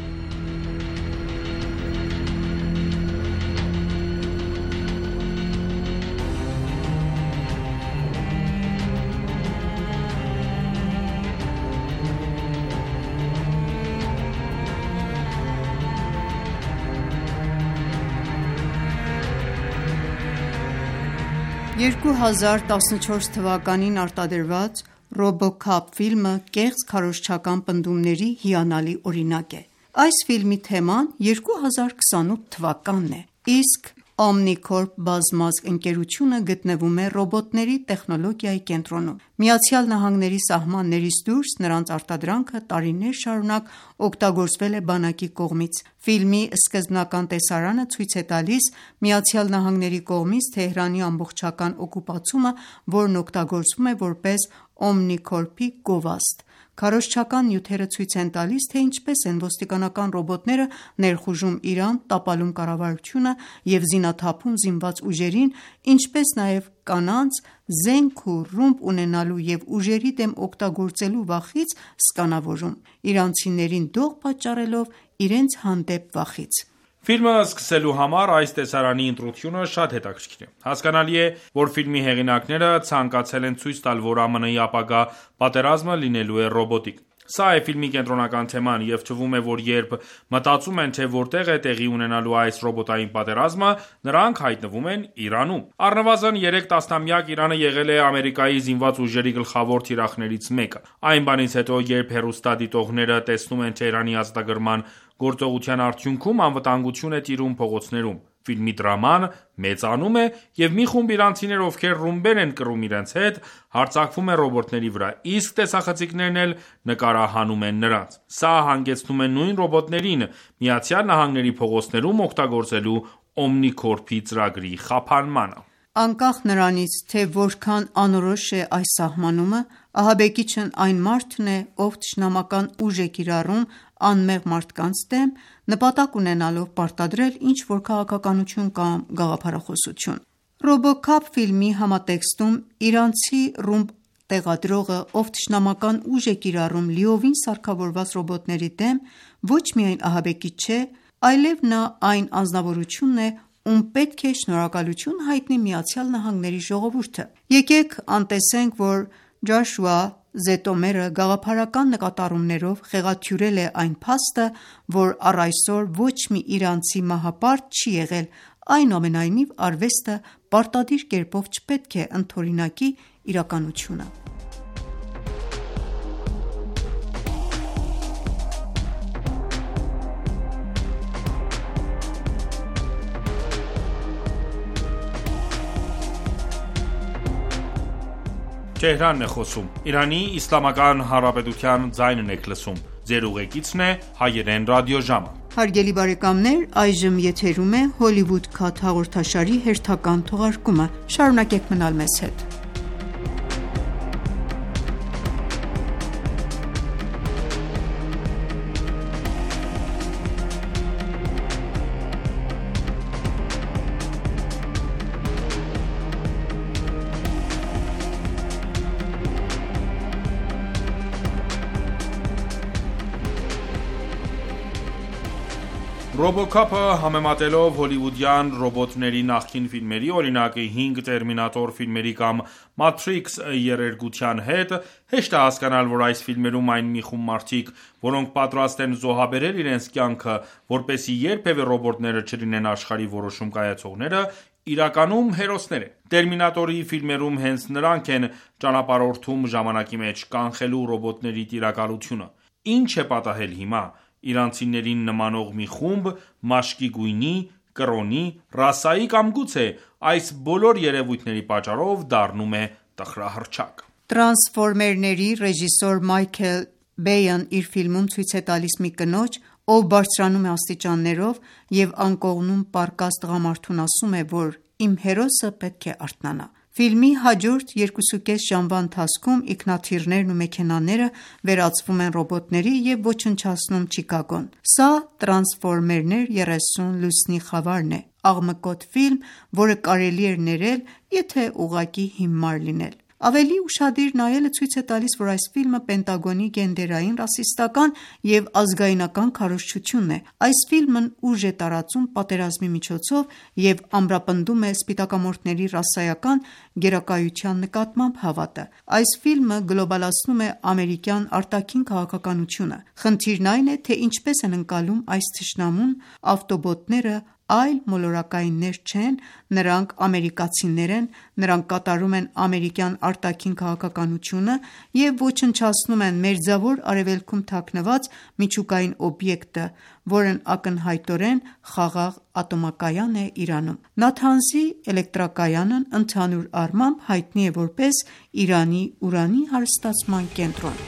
2014 թվականին արտադրված RoboCop ֆիլմը կեղծ քարոզչական պնդումների հիանալի օրինակ է։ Այս ֆիլմի թեման 2028 թվականն է, իսկ Omnicorp բազմազգ ընկերությունը գտնվում է ռոբոտների տեխնոլոգիայի կենտրոնում։ ԱՄՆ-ի սահմաններից դուրս նրանց արտադրանքը տարիներ շարունակ օգտագործվել է բանակի կողմից։ Ֆիլմի սկզբնական տեսարանը ցույց է տալիս ԱՄՆ-ի կողմից Թեհրանի ամբողջական օկուպացումը, որն օգտագործվում է որպես Omnicorp-ի գովազդ։ Քարոզչական նյութերը ցույց են տալիս, թե ինչպես են ոստիկանական ռոբոտները ներխուժում Իրան, տապալում կառավարությունը և զինաթափում զինված ուժերին, ինչպես նաև կանանց զենք ու ռումբ ունենալու և ուժերի դեմ օգտագործելու վախից սկանավորում, իրանցիներին դող պատճառելով իրենց հանդեպ վախից։ Ֆիլմը սկսելու համար այս տեսարանի ընտրությունը շատ հետաքրքիր է։ Հասկանալի է, որ ֆիլմի հեղինակները ցանկացել են ցույց տալ, որ ԱՄՆ-ի ապագա պատերազմը լինելու է ռոբոտիկ։ Սա է ֆիլմի կենտրոնական թեման, և թվում է, որ երբ մտածում են, թե որտեղ է տեղի ունենալու այս ռոբոտային պատերազմը, նրանք հայտնվում են Իրանում։ Առնվազն 3 տասնամյակ Իրանը եղել է Ամերիկայի զինված ուժերի գլխավոր թիրախներից մեկը։ Այն բանից հետո, երբ հեռուստադիտողները տեսնում են Թեհրանի ազատագրման գործողության արդյունքում անվտանգություն է տիրում փողոցներում։ Ֆիլմի դրաման մեծանում է, և մի խումբ իրանցիներ, ովքեր ռումբեր են կռում իրենց հետ, հարձակվում են ռոբոտների վրա, իսկ տեսախցիկներն էլ նկարահանում են նրանց։ Սա հանգեցնում է նույն ռոբոտներին ԱՄՆ-ի փողոցներում օգտագործելու Omnicorp-ի ծրագրի խափանմանը։ Անկախ նրանից, թե որքան անորոշ է այս սահմանումը, ահաբեկիչն այն մարդն է, ով թշնամական ուժ է կիրառում անմեղ մարդկանց դեմ, նպատակ ունենալով պարտադրել ինչ-որ քաղաքականություն կամ գաղափարախոսություն։ RoboCop ֆիլմի համատեքստում իրանցի ռումբ տեղադրողը, ով թշնամական ուժ է կիրառում լիովին սարքավորված ռոբոտների դեմ, ոչ միայն ահաբեկիչ չէ, այլև նա այն անձնավորությունն է, ում պետք է շնորհակալություն հայտնի ԱՄՆ-ի ժողովուրդը։ Եկեք անտեսենք, որ Ջոշուա Զետոմերը գաղափարական նկատառումներով խեղաթյուրել է այն փաստը, որ առ այսօր ոչ մի իրանցի մահապարտ չի եղել, այնուամենայնիվ արվեստը պարտադիր կերպով չպետք է ընդօրինակի իրականությունը։ Թեհրանն է խոսում։ Իրանի Իսլամական Հանրապետության ձայնն եք լսում։ Ձեր ուղեկիցն է հայերեն ռադիոժամը։ Հարգելի բարեկամներ, այժմ եթերում է Hollywood Cut հաղորդաշարի հերթական թողարկումը։ Շարունակեք մնալ մեզ հետ։ RoboCop-ը համեմատելով հոլիվուդյան ռոբոտների նախկին ֆիլմերի, օրինակ 5 Տերմինատոր ֆիլմերի կամ Matrix երերգության հետ, հեշտ է հասկանալ, որ այս ֆիլմերում այն մի խումբ մարդիկ, որոնք պատրաստ են զոհաբերել իրենց կյանքը, որպեսզի երբևէ ռոբոտները չլինեն աշխարհի որոշում կայացողները, իրականում հերոսներ են։ Տերմինատորի ֆիլմերում հենց նրանք են ճանապարհորդում ժամանակի մեջ, կանխելու ռոբոտների տիրակալությունը։ Ինչ է պատահել հիմա։ Իրանցիներին նմանող մի խումբ մաշկի գույնի, կրոնի, ռասայի կամ գուցե այս բոլոր երևույթների պատճառով դառնում է տխրահռչակ։ Տրանսֆորմերների ռեժիսոր Մայքլ Բեյն իր ֆիլմում ցույց է տալիս մի կնոջ, ով բարձրանում է աստիճաններով և անկողնում պառկած տղամարդուն ասում է, որ իմ հերոսը պետք է արթնանա։ Ֆիլմի հաջորդ 2.5 ժամվա ընթացքում ինքնաթիռներն ու մեքենաները վերածվում են ռոբոտների և ոչնչացնում Չիկագոն։ Սա Տրանսֆորմերներ 30 լուսնի խավարն է, աղմկոտ ֆիլմ, որը կարելի էր ներել, եթե ուղղակի հիմար լինել։ Ավելի ուշադիր նայելը ցույց է տալիս, որ այս ֆիլմը Պենտագոնի գենդերային, ռասիստական և ազգայնական քարոզչությունն է։ Այս ֆիլմն ուժ է տարածում պատերազմի միջոցով և ամրապնդում է սպիտակամորթների ռասայական գերակայության նկատմամբ հավատը։ Այս ֆիլմը գլոբալացնում է ամերիկյան արտաքին քաղաքականությունը։ Խնդիրն այն է, թե ինչպես են ընկալում այս թշնամուն ավտոբոտները այլ մոլորակայիններ չեն, նրանք ամերիկացիներ են, նրանք կատարում են ամերիկյան արտաքին քաղաքականությունը և ոչնչացնում են Մերձավոր Արևելքում թաքնված միջուկային օբյեկտը, որն ակնհայտորեն խաղաղ ատոմակայան է Իրանում: Նաթանզի էլեկտրակայանն ընդհանուր առմամբ հայտնի է որպես Իրանի ուրանի հարստացման կենտրոն: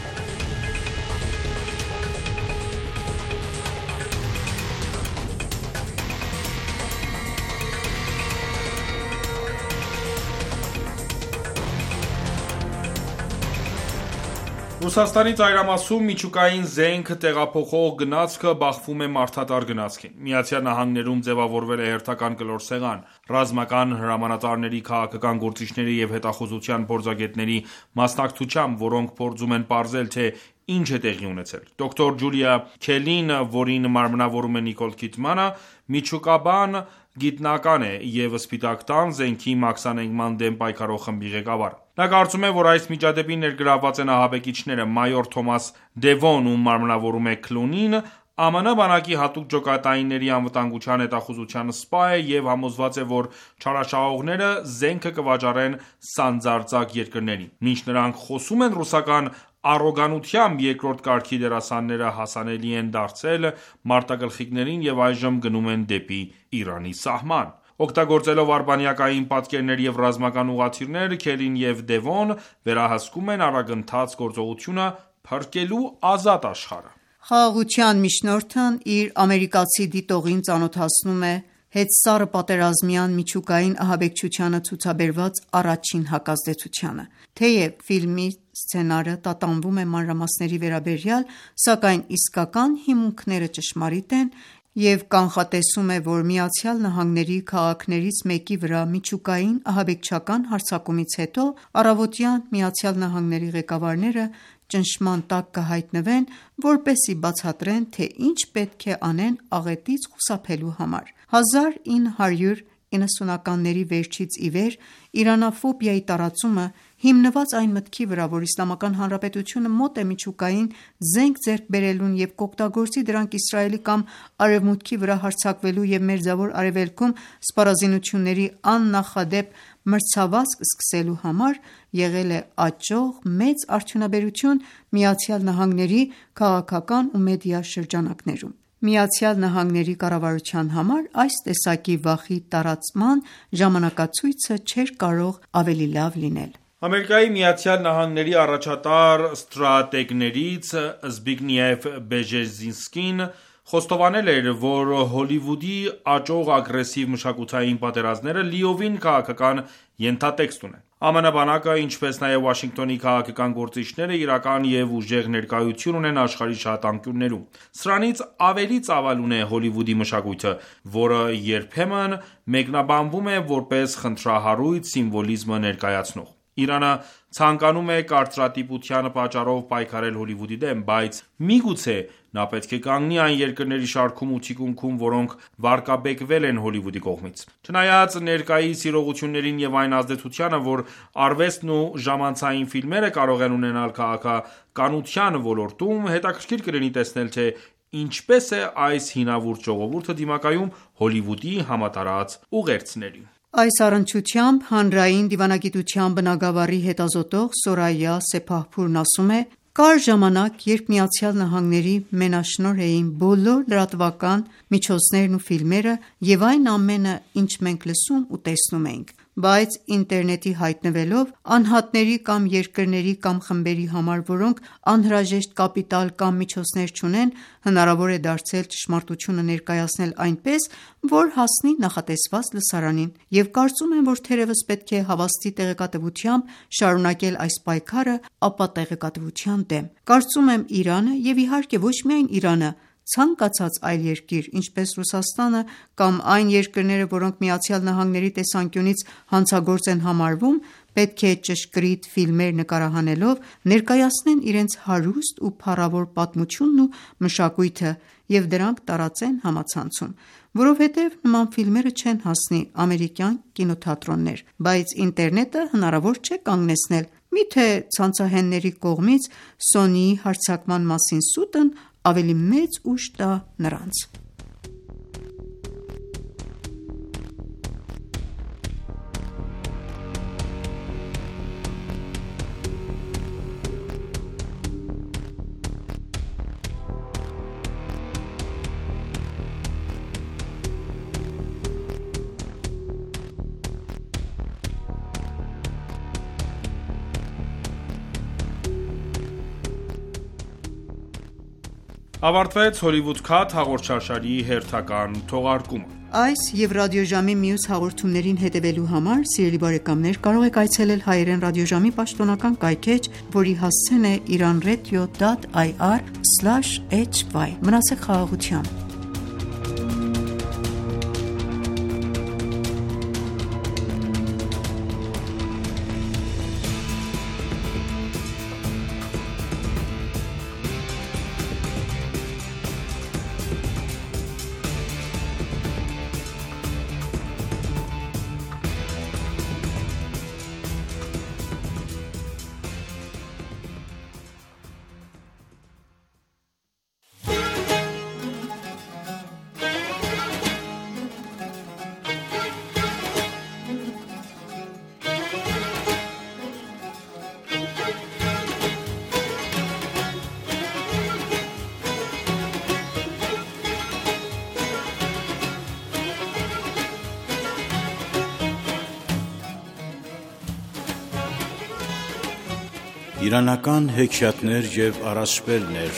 Ռուսաստանի ծայրամասում միջուկային զենք տեղափոխող գնացքը բախվում է մարդատար գնացքին: ԱՄՆ-ում ձևավորվել է հերթական կլոր սեղան: Ռազմական հրամանատարների, քաղաքական գործիչների և հետախուզության փորձագետների մասնակցությամբ, որոնք փորձում են պարզել, թե ինչ է տեղի ունեցել: Դոկտոր Ջուլիա Քելին, որին մարմնավորում է Նիկոլ Քիդմանը, միջուկաբան գիտնական է և Սպիտակ տան զենքի մաքսանենգման դեմ պայքարող խմբի ղեկավար: Նա կարծում է, որ այս միջադեպին ներգրավված են ահաբեկիչները: Մայոր Թոմաս Դևոն, ում մարմնավորում է Քլունին, ԱՄՆ բանակի հատուկ ջոկատայինների անվտանգության հետախուզության սպա է և համոզված է, որ չարաշահողները զենքը կվաճառեն սանձարձակ երկրներին: Մինչ նրանք խոսում են ռուսական առոգանությամբ, երկրորդ կարգի դերասանները հասանելի են դարձել մարտագլխիկներին և այժմ գնում են դեպի Իրանի սահման: Օգտագործելով արբանյակային պատկերներ և ռազմական ուղղաթիռներ, Քելին և Դևոն վերահսկում են արագընթաց գործողությունը՝ փրկելու ազատ աշխարհը: Խաղաղության միջնորդն իր ամերիկացի դիտողին ծանոթացնում է հետսառը պատերազմյան միջուկային ահաբեկչությանը ցուցաբերված առաջին հակազդեցությանը: Թեև ֆիլմի սցենարը տատանվում է մանրամասների վերաբերյալ, սակայն իսկական հիմունքները ճշմարիտ են և կանխատեսում է, որ ԱՄՆ քաղաքներից մեկի վրա միջուկային ահաբեկչական հարձակումից հետո, առավոտյան ԱՄՆ ղեկավարները ճնշման տակ կհայտնվեն, որպեսզի բացատրեն, թե ինչ պետք է անեն աղետից խուսափելու համար: 1990-ականների վերջից ի վեր իրանաֆոբիայի տարածումը, հիմնված այն մտքի վրա, որ Իսլամական Հանրապետությունը մոտ է միջուկային զենք ձեռք բերելուն և կօգտագործի դրանք Իսրայելի կամ Արևմուտքի վրա հարձակվելու և Մերձավոր Արևելքում սպառազինությունների աննախադեպ մրցավազք սկսելու համար, եղել է աճող մեծ արդյունաբերություն ԱՄՆ քաղաքական ու մեդիա շրջանակներում: ԱՄՆ կառավարության համար այս տեսակի վախի տարածման ժամանակացույցը չէր կարող ավելի լավ լինել: ԱՄՆ առաջատար ստրատեգներից Զբիգնև Բժեզինսկին խոստովանել էր, որ Հոլիվուդի աճող ագրեսիվ մշակութային պատերազմները լիովին քաղաքական ենթատեքստ ունեն: ԱՄՆ բանակը, ինչպես նաև Վաշինգտոնի քաղաքական գործիչները իրական և ուժեղ ներկայություն ունեն աշխարհի շատ անկյուններում: Սրանից ավելի ծավալուն է Հոլիվուդի մշակույթը, որը երբեմն մեկնաբանվում է որպես խնդրահարույց սիմվոլիզմը ներկայացնող: Իրանը ցանկանում է կարծրատիպության պատճառով պայքարել Հոլիվուդի դեմ, բայց միգուցե նա պետք է կանգնի այն երկրների շարքում ու թիկունքում, որոնք վարկաբեկվել են Հոլիվուդի կողմից: Չնայած ներկայիս իրողություններին և այն ազդեցությանը, որ արվեստն ու ժամանցային ֆիլմերը կարող են ունենալ քաղաքականության ոլորտում, հետաքրքիր կլինի տեսնել, թե ինչպես է այս հինավուրց ժողովուրդը դիմակայում Հոլիվուդի համատարած ուղերձներին: Այս առնչությամբ հանրային դիվանագիտության բնագավառի հետազոտող Սորայա Սեփահփուրն ասում է. «Կար ժամանակ, երբ ԱՄՆ-ի մենաշնորհ էին բոլոր լրատվական միջոցներն ու ֆիլմերը և այն ամենը, ինչ մենք լսում ու տեսնում էինք: Բայց ինտերնետի հայտնվելով, անհատների կամ երկրների կամ խմբերի համար, որոնք անհրաժեշտ կապիտալ կամ միջոցներ չունեն, հնարավոր է դարձել ճշմարտությունը ներկայացնել այնպես, որ հասնի նախատեսված լսարանին: Եվ կարծում եմ, որ թերևս պետք է հավաստի տեղեկատվությամբ շարունակել այս պայքարը, ապա տեղեկատվության դեմ: Կարծում եմ Իրանը և իհարկե ոչ միայն Իրանը, ցանկացած այլ երկիր, ինչպես Ռուսաստանը կամ այն երկրները, որոնք ԱՄՆ-ի տեսանկյունից հանցագործ են համարվում, պետք է ճշգրիտ ֆիլմեր նկարահանելով, ներկայացնեն իրենց հարուստ ու փառավոր պատմությունն ու մշակույթը և դրանք տարածեն համացանցում: Որովհետև նման ֆիլմերը չեն հասնի ամերիկյան կինոթատրոններ: Բայց ինտերնետը հնարավոր չէ կանգնեցնել: Միթե ցանցահենների կողմից Սոնիի հարձակման մասին սուտն ավելի մեծ ուժ տա նրանց»: Ավարտվեց Hollywood Cut հաղորդաշարի հերթական թողարկումը։ Այս և ռադիոժամի մյուս հաղորդումներին հետևելու համար, սիրելի բարեկամներ, կարող եք այցելել հայերեն ռադիոժամի պաշտոնական կայքէջ, որի հասցեն է iranradio.ir/hy: Մնացեք խաղաղությամբ։ Իրանական հեքիաթներ և առասպելներ։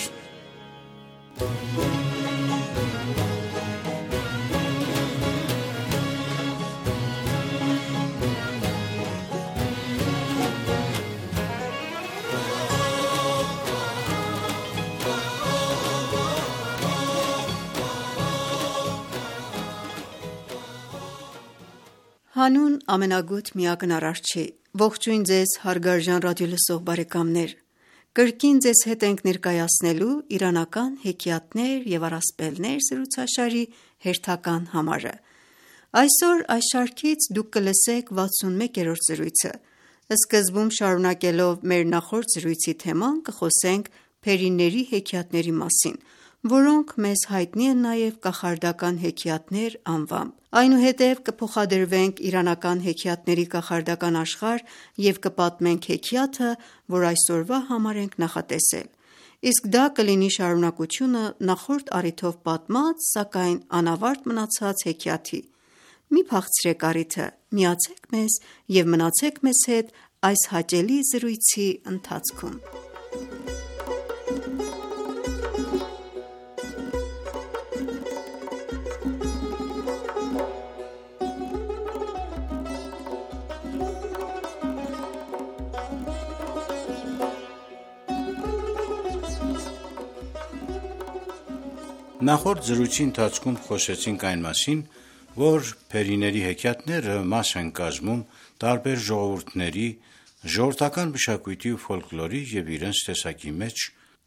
Հանուն ամենագութ միակն Արարչի: Ողջույն ձեզ հարգարժան ռադիոլսող բարեկամներ: Կրկին ձեզ հետ ենք ներկայացնելու «Իրանական հեքիաթներ և առասպելներ» զրուցաշարի հերթական համարը: Այսօր այս շարքից դուք կլսեք 61-րդ զրույցը: Սկզբում շարունակելով մեր նախորդ զրույցի թեման, կխոսենք փերիների հեքիաթների մասին, որոնք մեզ հայտնի են նաև կախարդական հեքիաթներ անվամբ: Այնուհետև կփոխադրվենք իրանական հեքիաթների կախարդական աշխարհ և կպատմենք հեքիաթը, որ այսօրվա համար ենք նախատեսել: Իսկ դա կլինի շարունակությունը նախորդ առիթով պատմած, սակայն անավարտ մնացած հեքիաթի: Մի փախցրեք առիթը, միացեք մեզ և մնացեք մեզ հետ այս հաճելի զրույցի ընթացքում: Նախորդ զրույցի ընթացքում խոսեցինք այն մասին, որ փերիների հեքիաթները մաս են կազմում տարբեր ժողովուրդների ժողովրդական մշակույթի ու ֆոլկլորի և իրենց տեսակի մեջ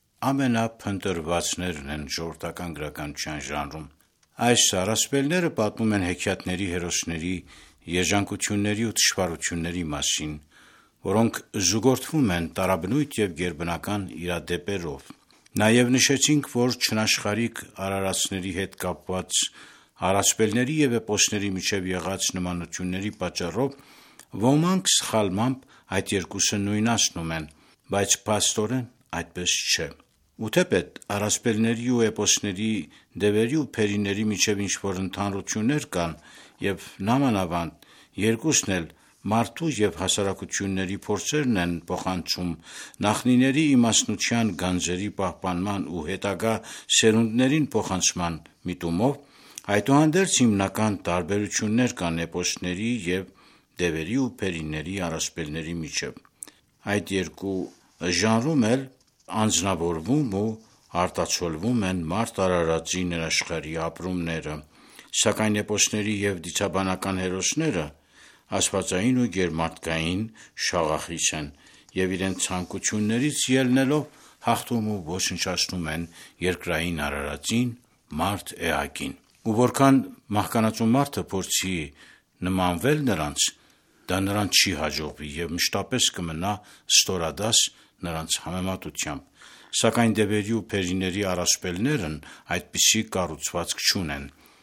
ամենափնտրվածներն են ժողովրդական գրականության ժանրում: Այս առասպելները պատմում են հեքիաթների հերոսների երջանկությունների ու թշվառությունների մասին, որոնք զուգորդվում են տարաբնույթ և գերբնական իրադեպերով: Նաև նշեցինք, որ չնաշխարհիկ արարածների հետ կապված առասպելների և էպոսների միջև եղած նմանությունների պատճառով ոմանք սխալմամբ այդ երկուսը նույնացնում են, բայց փաստորեն այդպես չէ: Ու թեպետ առասպելների ու էպոսների, դևերի ու փերիների միջև ինչ-որ ընդհանրություններ կան և նամանավանդ երկուսն էլ մարդու և հասարակությունների փորձերն են փոխանցում նախնիների իմաստնության գանձերի պահպանման ու հետագա սերունդներին փոխանցման միտումով, այդուհանդերձ հիմնական տարբերություններ կան էպոսների և դևերի ու փերիների առասպելների միջև: Այդ երկու ժանրում էլ անձնավորվում ու արտացոլվում են մարդ արարածի ներաշխարհի ապրումները, սակայն էպոսների և դիցաբանական հերոսները աստվածային ու գերմարդկային շաղախից են և իրենց ցանկություններից ելնելով հաղթում ու ոչնչացնում են երկրային արարածին, մարդ էակին: Ու որքան մահկանացու մարդը փորձի նմանվել նրանց, դա նրան չի հաջողվի և մշտապես կմնա ստորադաս նրանց համեմատությամբ: Սակայն դևերի ու փերիների առասպելներն այդպիսի կառուցվածք չունեն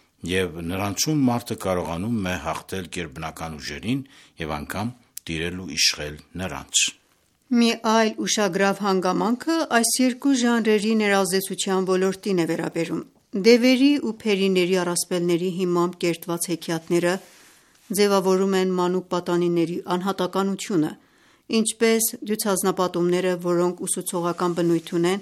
և նրանցում մարդը կարողանում է հաղթել գերբնական ուժերին և անգամ տիրել ու իշխել նրանց: Մի այլ ուշագրավ հանգամանքը այս երկու ժանրերի ներազդեցության ոլորտին է վերաբերում: Դևերի ու փերիների առասպելների հիմամբ կերտված հեքիաթները ձևավորում են մանուկ պատանիների անհատականությունը, ինչպես դյուցազնապատումները, որոնք ուսուցողական բնույթ ունեն,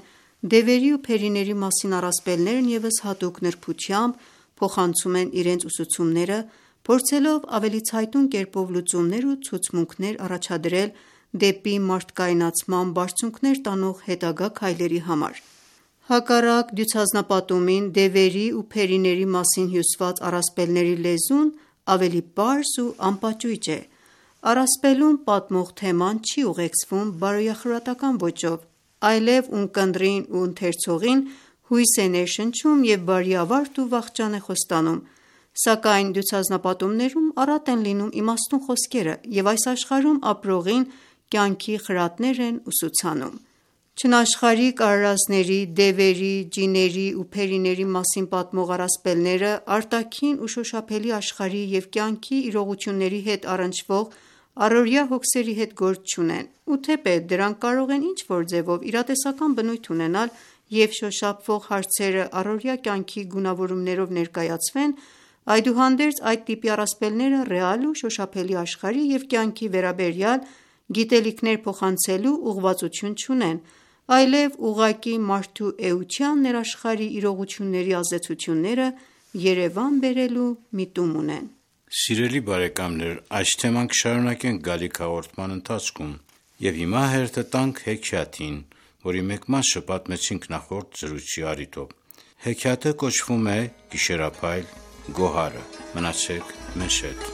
Դևերի ու փերիների մասին առասպելներն ևս հատուկ նրբությամբ փոխանցում են իրենց ուսուցումները, փորձելով ավելի ցայտուն կերպով լուծումներ ու ցուցմունքներ առաջադրել դեպի մարդկայնացման բարձունքներ տանող հետագա քայլերի համար։ Հակառակ դյուցազնապատումին, դևերի ու փերիների մասին հյուսված առասպելների լեզուն ավելի պարզ ու անպաճույճ է։ Առասպելում պատմող թեման չի ուղեկցվում բարոյախորատական ոճով, այլև ունկնդրին ու ընթերցողին հույս է ներշնչում և բարի ավարտ ու վախճան է խոստանում, սակայն դյուցազնապատումներում առատ են լինում իմաստուն խոսքերը և այս աշխարհում ապրողին կյանքի խրատներ են ուսուցանում։ Չնաշխարհիկ արարածների, դևերի, ջիների ու փերիների մասին պատմող առասպելները արտաքին ու շոշափելի աշխարհի և կյանքի իրողությունների հետ առնչվող առօրյա հոգսերի հետ գործ չունեն, ու թեպետ դրանք կարող են ինչ-որ ձևով իրատեսական բնույթ ունենալ և շոշափվող հարցերը առօրյա կյանքի գունավորումներով ներկայացվեն, այդուհանդերձ այդ տիպի առասպելները ռեալ ու շոշափելի աշխարհի և կյանքի վերաբերյալ գիտելիքներ փոխանցելու ուղղվածություն չունեն, այլև ուղղակի մարդու էության ներաշխարհի իրողությունների ազդեցությունները երևան բերելու միտում ունեն։ Սիրելի բարեկամներ, այս թեման կշարունակենք գալիք հաղորդման ընթացքում և հիմա հերթը տանք հեքիաթին, որի մեկ մասը պատմեցինք նախորդ զրույցի առիթով։ Հեքիաթը կոչվում է «Գիշերափայլ գոհարը»։ Մնացեք մեզ հետ։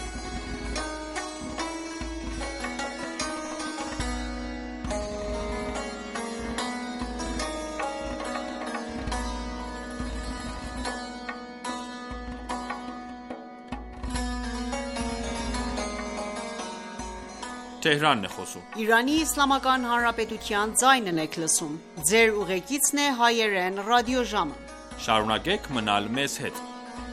Շարունակեք մնալ մեզ հետ։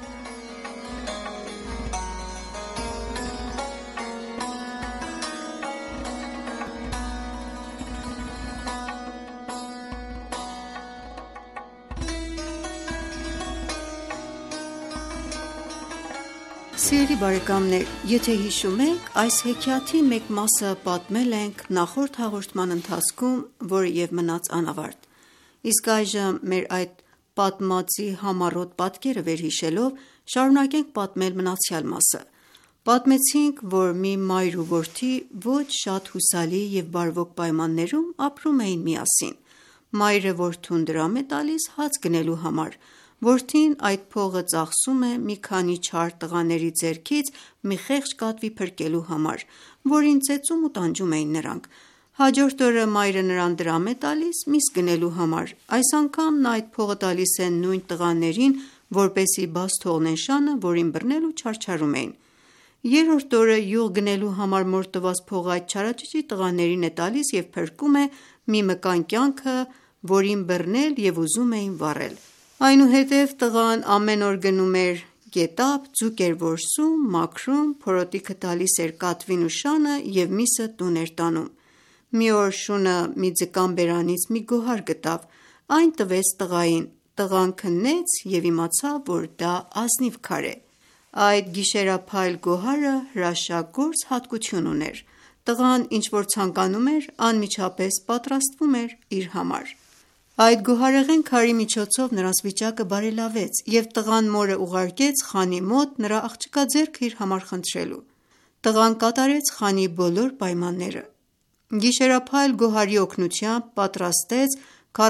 Սիրելի բարեկամներ, եթե հիշում եք, այս հեքիաթի մեկ մասը պատմել ենք նախորդ հաղորդման ընթացքում, որը և մնաց անավարտ։ Իսկ այժմ մեր այդ պատմածի համառոտ պատկերը վերհիշելով, շարունակենք պատմել մնացյալ մասը։ Պատմեցինք, որ մի մայր ու որդի ոչ շատ հուսալի և բարվոք պայմաններում ապրում էին միասին։ Մայրը որդուն դրամ է տալիս հաց գնելու համար։ Որդին այդ փողը ծախսում է մի քանի չար տղաների ձեռքից մի խեղճ կատվի փրկելու համար, որին ծեծում ու տանջում էին նրանք։ Հաջորդ օրը մայրը նրան դրամ է տալիս միս գնելու համար։ Այս անգամ նա այդ փողը տալիս է նույն տղաներին, որպեսզի բաց թողնեն շանը, որին բռնել ու չարչարում էին։ Երրորդ օրը յուղ գնելու համար մոր տված փողը այդ չարաճճի տղաներին է տալիս և փրկում է մի մկան կյանքը, որին բռնել և ուզում էին վառել։ Այնուհետև տղան ամեն օր գնում էր գետափ, ձուկ էր որսում, մաքրում, փորոտիքը տալիս էր կատվին ու շանը և միսը տուն էր տանում։ Մի օր շունը մի ձկան բերանից մի գոհար գտավ, այն տվեց տղային։ Տղան քննեց և իմացավ, որ դա ազնիվ քար է։ Այդ գիշերափայլ գոհարը հրաշագործ հատկություն ուներ։ Տղան ինչ որ ցանկանում էր, անմիջապես պատրաստվում էր իր համար։ Այդ գոհարեղեն քարի միջոցով նրանց վիճակը բարելավեց, և տղան մորը ուղարկեց խանի մոտ նրա աղջկա ձեռքը իր համար խնդրելու։ Տղան կատարեց խանի բոլոր պայմանները։ Գիշերափայլ գոհարի օգնությամբ պատրաստեց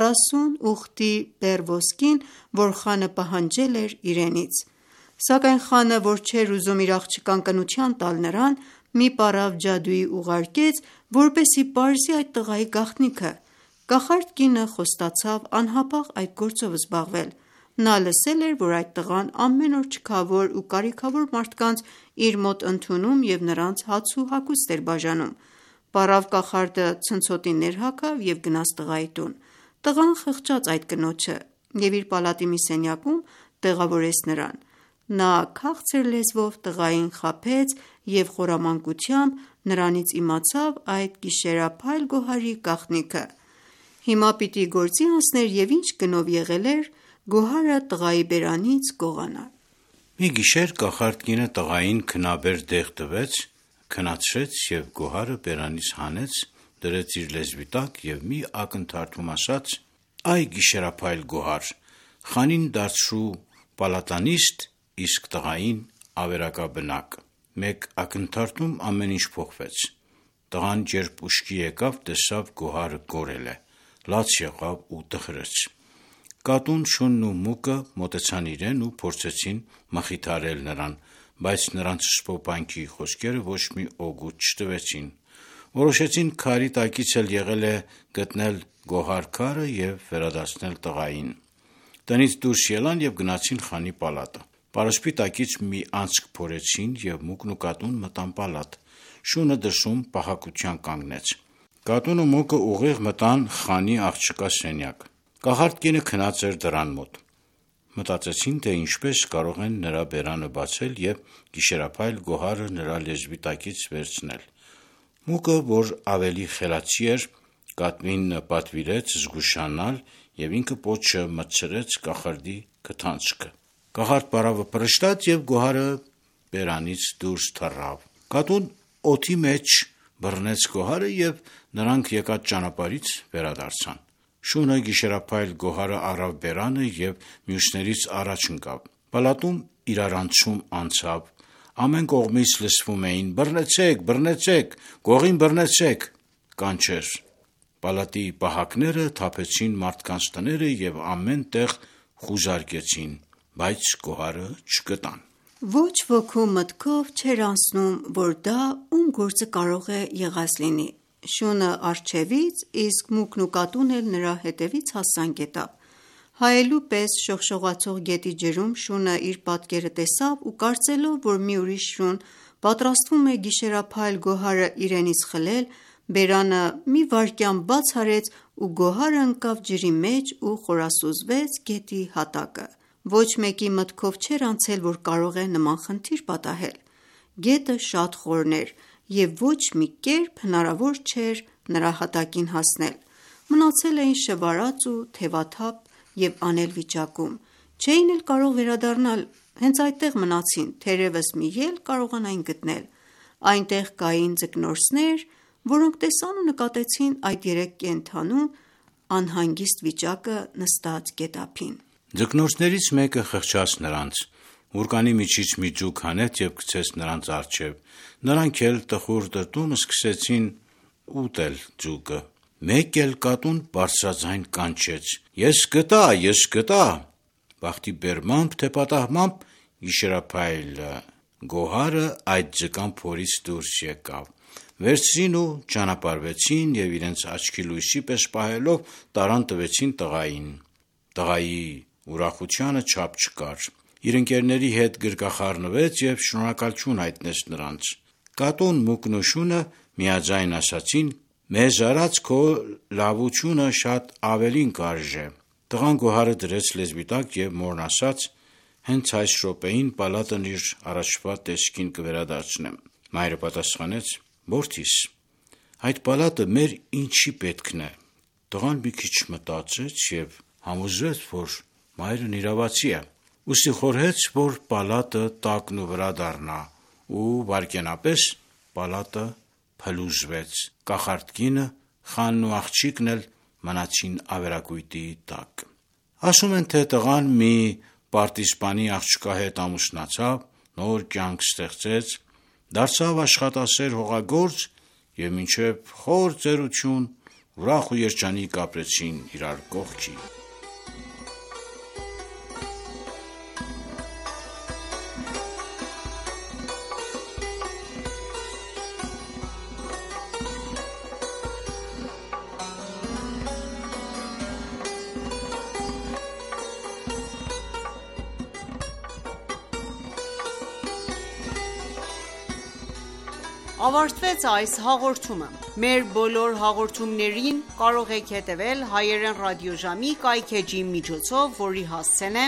40 ուխտի բեռ ոսկին, որ խանը պահանջել էր իրենից։ Սակայն խանը, որ չէր ուզում իր աղջկան կնության տալ նրան, մի պառավ ջադուի ուղարկեց, որպեսզի պարզի այդ տղայի գաղտնիքը։ Կախարդ կինը խոստացավ անհապաղ այդ գործով զբաղվել։ Նա լսել էր, որ այդ տղան ամեն օր չքավոր ու կարիքավոր մարդկանց իր մոտ ընդունում և նրանց հաց ու հագուստ էր բաժանում։ Պառավ կախարդը ցնցոտին ներհագավ և գնաց տղայի տուն։ Տղան խղճաց այդ կնոջը և իր պալատի մի սենյակում տեղավորեց նրան։ Նա քաղցր լեզվով տղային խաբեց և խորամանկությամբ նրանից իմացավ այդ գիշերափայլ գոհարի գաղտնիքը։ Հիմա պիտի գործի անցներ և ինչ գնով եղել էր, գոհարը տղայի բերանից գողանալ։ Մի գիշեր կախարդ կինը տղային քնաբեր դեղ տվեց, քնացրեց և գոհարը բերանից հանեց, դրեց իր լեզվի տակ և մի ակնթարթում ասաց. այ գիշերափայլ գոհար, խանին դարձրու պալատանիստ, իսկ տղային ավերակաբնակ։ Մեկ ակնթարթում ամեն ինչ փոխվեց։ Տղան երբ ուշքի եկավ, տեսավ գոհարը կորել է, լաց եղավ ու տխրեց։ Կատուն, շունն ու մուկը մոտեցան իրեն ու փորձեցին մխիթարել նրան, բայց նրանց սպոպանքի խոսքերը ոչ մի օգուտ չտվեցին։ Որոշեցին քարի տակից էլ եղել է գտնել գոհար քարը և վերադարձնել տղային։ Տնից դուրս ելան և գնացին խանի պալատը։ Պարսպի տակից մի անցք փորեցին և մուկն ու կատուն մտան պալատ։ Շունը դրսում պահակության կանգնեց։ Կատուն ու մուկը ուղիղ մտան խանի աղջկա սենյակ։ Կախարդ կինը քնած էր դռան մոտ։ Մտածեցին, թե ինչպես կարող են նրա բերանը բացել և գիշերափայլ գոհարը նրա լեզվի տակից վերցնել։ Մուկը, որ ավելի խելացի էր, կատվին պատվիրեց զգուշանալ և ինքը պոչը մտցրեց կախարդի քթանցքը։ Կախարդ պարավը պրշտաց և գոհարը բերանից դուրս թռավ։ Կատուն օդի մեջ բռնեց գոհարը և նրանք եկած ճանապարհից վերադարձան։ Շունը գիշերափայլ գոհարը առավ բերանը և մյուսներից առաջ ընկավ։ Պալատում իրարանցում անցավ։ Ամեն կողմից լսվում էին «Բռնեցեք, բռնեցեք, գողին բռնեցեք» կանչեր։ Պալատի պահակները թափեցին մարդկանց տները և ամեն տեղ խուզարկեցին, բայց գոհարը չգտան։ Ոչ ոքու մտքով չէր անցնում, որ դա ում գործը կարող է եղած լինի։ Շունը առջևից, իսկ մուկն ու կատուն էլ նրա հետևից հասան գետափ։ Հայելու պես շողշողացող գետի ջրում շունը իր պատկերը տեսավ ու կարծելով, որ մի ուրիշ շուն պատրաստվում է գիշերափայլ գոհարը իրենից խլել, բերանը մի վայրկյան բաց արեց ու գոհարը ընկավ ջրի մեջ ու խորասուզվեց գետի հատակը։ Ոչ մեկի մտքով չէր անցել, որ կարող է նման խնդիր պատահել։ Գետը շատ խորն էր և ոչ մի կերպ հնարավոր չէր նրա հատակին հասնել։ Մնացել էին շվարած ու թևաթափ և անել վիճակում։ Չէին էլ կարող վերադառնալ, հենց այդտեղ մնացին, թերևս մի ելք կարողանային գտնել։ Այնտեղ կային ձկնորսներ, որոնք տեսան ու նկատեցին այդ երեք կենդանու անհանգիստ վիճակը նստած գետափին։ Ձկնորսներից մեկը խղճաց նրանց, ուռկանի միջից մի ջուկ հանեց և գցեց նրանց առջև։ Նրանք էլ տխուր դրդում սկսեցին ուտել ջուկը։ Մեկ էլ կատուն բարձրաձայն կանչեց. «Ես գտա, ես գտա»։ Բախտի բերմամբ, թե պատահմամբ գիշերափայլ գոհարը այդ ձկան փորից դուրս եկավ։ Վերցրին ու ճանապարհվեցին և իրենց աչքի լույսի պես պահելով տարան տվեցին տղային։ Տղայի ուրախությանը չափ չկար։ Իր ընկերների հետ գրկախառնվեց և շնորհակալություն հայտնեց նրանց։ Կատուն, մուկն ու շունը միաձայն ասացին. «Մեզ արած քո լավությունը շատ ավելին կարժե»։ Տղան գոհարը դրեց լեզվի տակ և մորն ասաց. «Հենց այս րոպեին պալատն իր առաջվա տեսքին կվերադարձնեմ»։ Մայրը պատասխանեց. «Որդիս, այդ պալատը մեր ինչի պետքն է»։ Տղան մի քիչ մտածեց և համոզվեց, որ մայրն իրավացի է։ Ուստի խորհեց, որ պալատը տակն ու վրա դառնա, ու վայրկենապես պալատը փլուզվեց։ Կախարդ կինը, խանն ու աղջիկն էլ մնացին ավերակույտի տակ։ Ասում են, թե տղան մի պարտիզպանի աղջկա հետ ամուսնացավ, նոր կյանք ստեղծեց, դարձավ աշխատասեր հողագործ և մինչև խոր ծերություն ուրախ ու երջանիկ ապրեցին իրար կողքի։ Ավարտվեց այս հաղորդումը։ Մեր բոլոր հաղորդումներին կարող եք հետևել հայերեն ռադիոժամի կայքէջի միջոցով, որի հասցեն է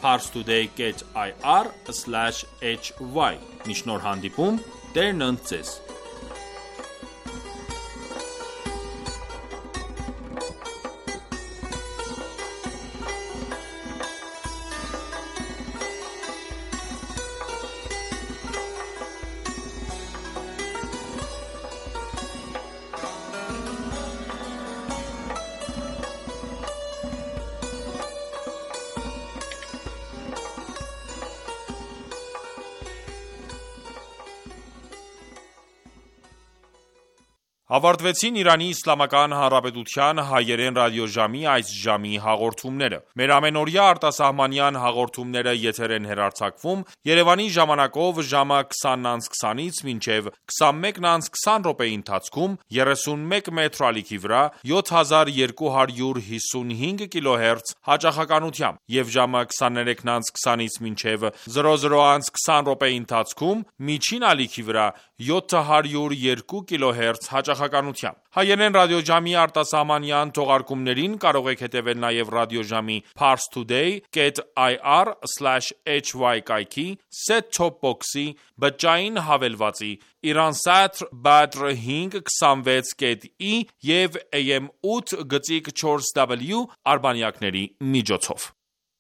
parstoday.ir/hy։ Մինչ նոր հանդիպում, Տերն ընդ ձեզ։ Ավարտվեցին Իրանի Իսլամական Հանրապետության հայերեն ռադիոժամի այս ժամի հաղորդումները։ Մեր ամենօրյա արտասահմանյան հաղորդումները եթեր են հեռարձակվում Երևանի ժամանակով ժամը 20:20-ից մինչև 21:20 րոպեի ընթացքում 31 մետրի ալիքի վրա 7255 կիլոհերց հաճախականությամբ եւ ժամը 23:20-ից մինչև 00:20 րոպեի ընթացքում միջին ալիքի վրա 702 կիլոհերց հաճախականությամբ։ Հայերեն ռադիոժամի արտասահմանյան թողարկումներին կարող եք հետևել նաև ռադիոժամի parstoday.ir/hy կայքի, set-top box-ի, բջջային հավելվածի, Iransat Badr 526.i եւ AM 8.4W արբանյակների միջոցով։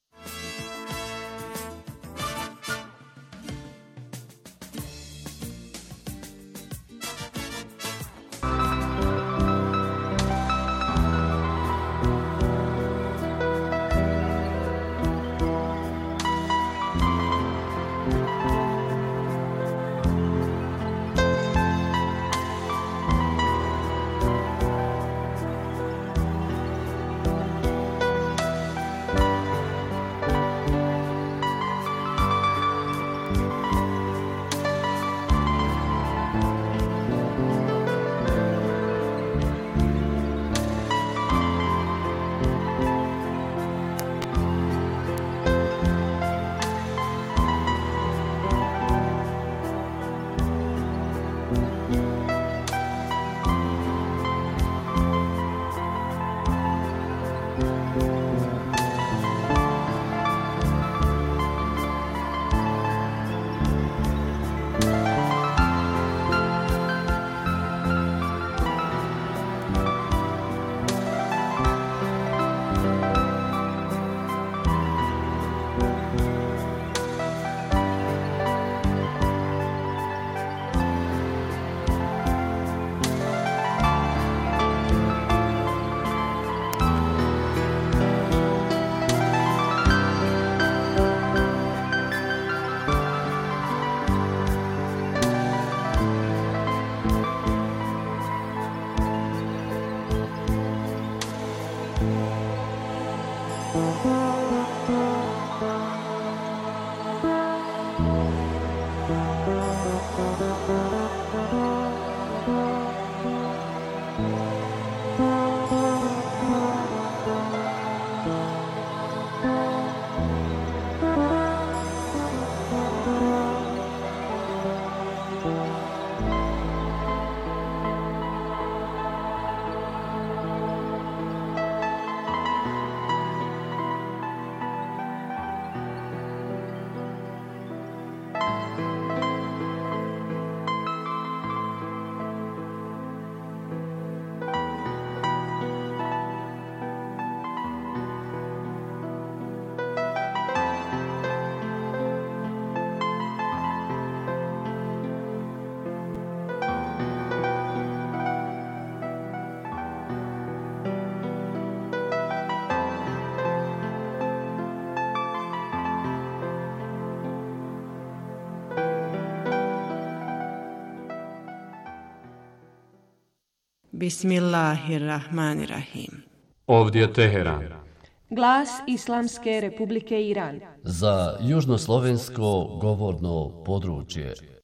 Bismillahirrahmanirrahim. Ovdje Teheran. Glas Islamske Republike Iran. Za južnoslovensko govorno područje.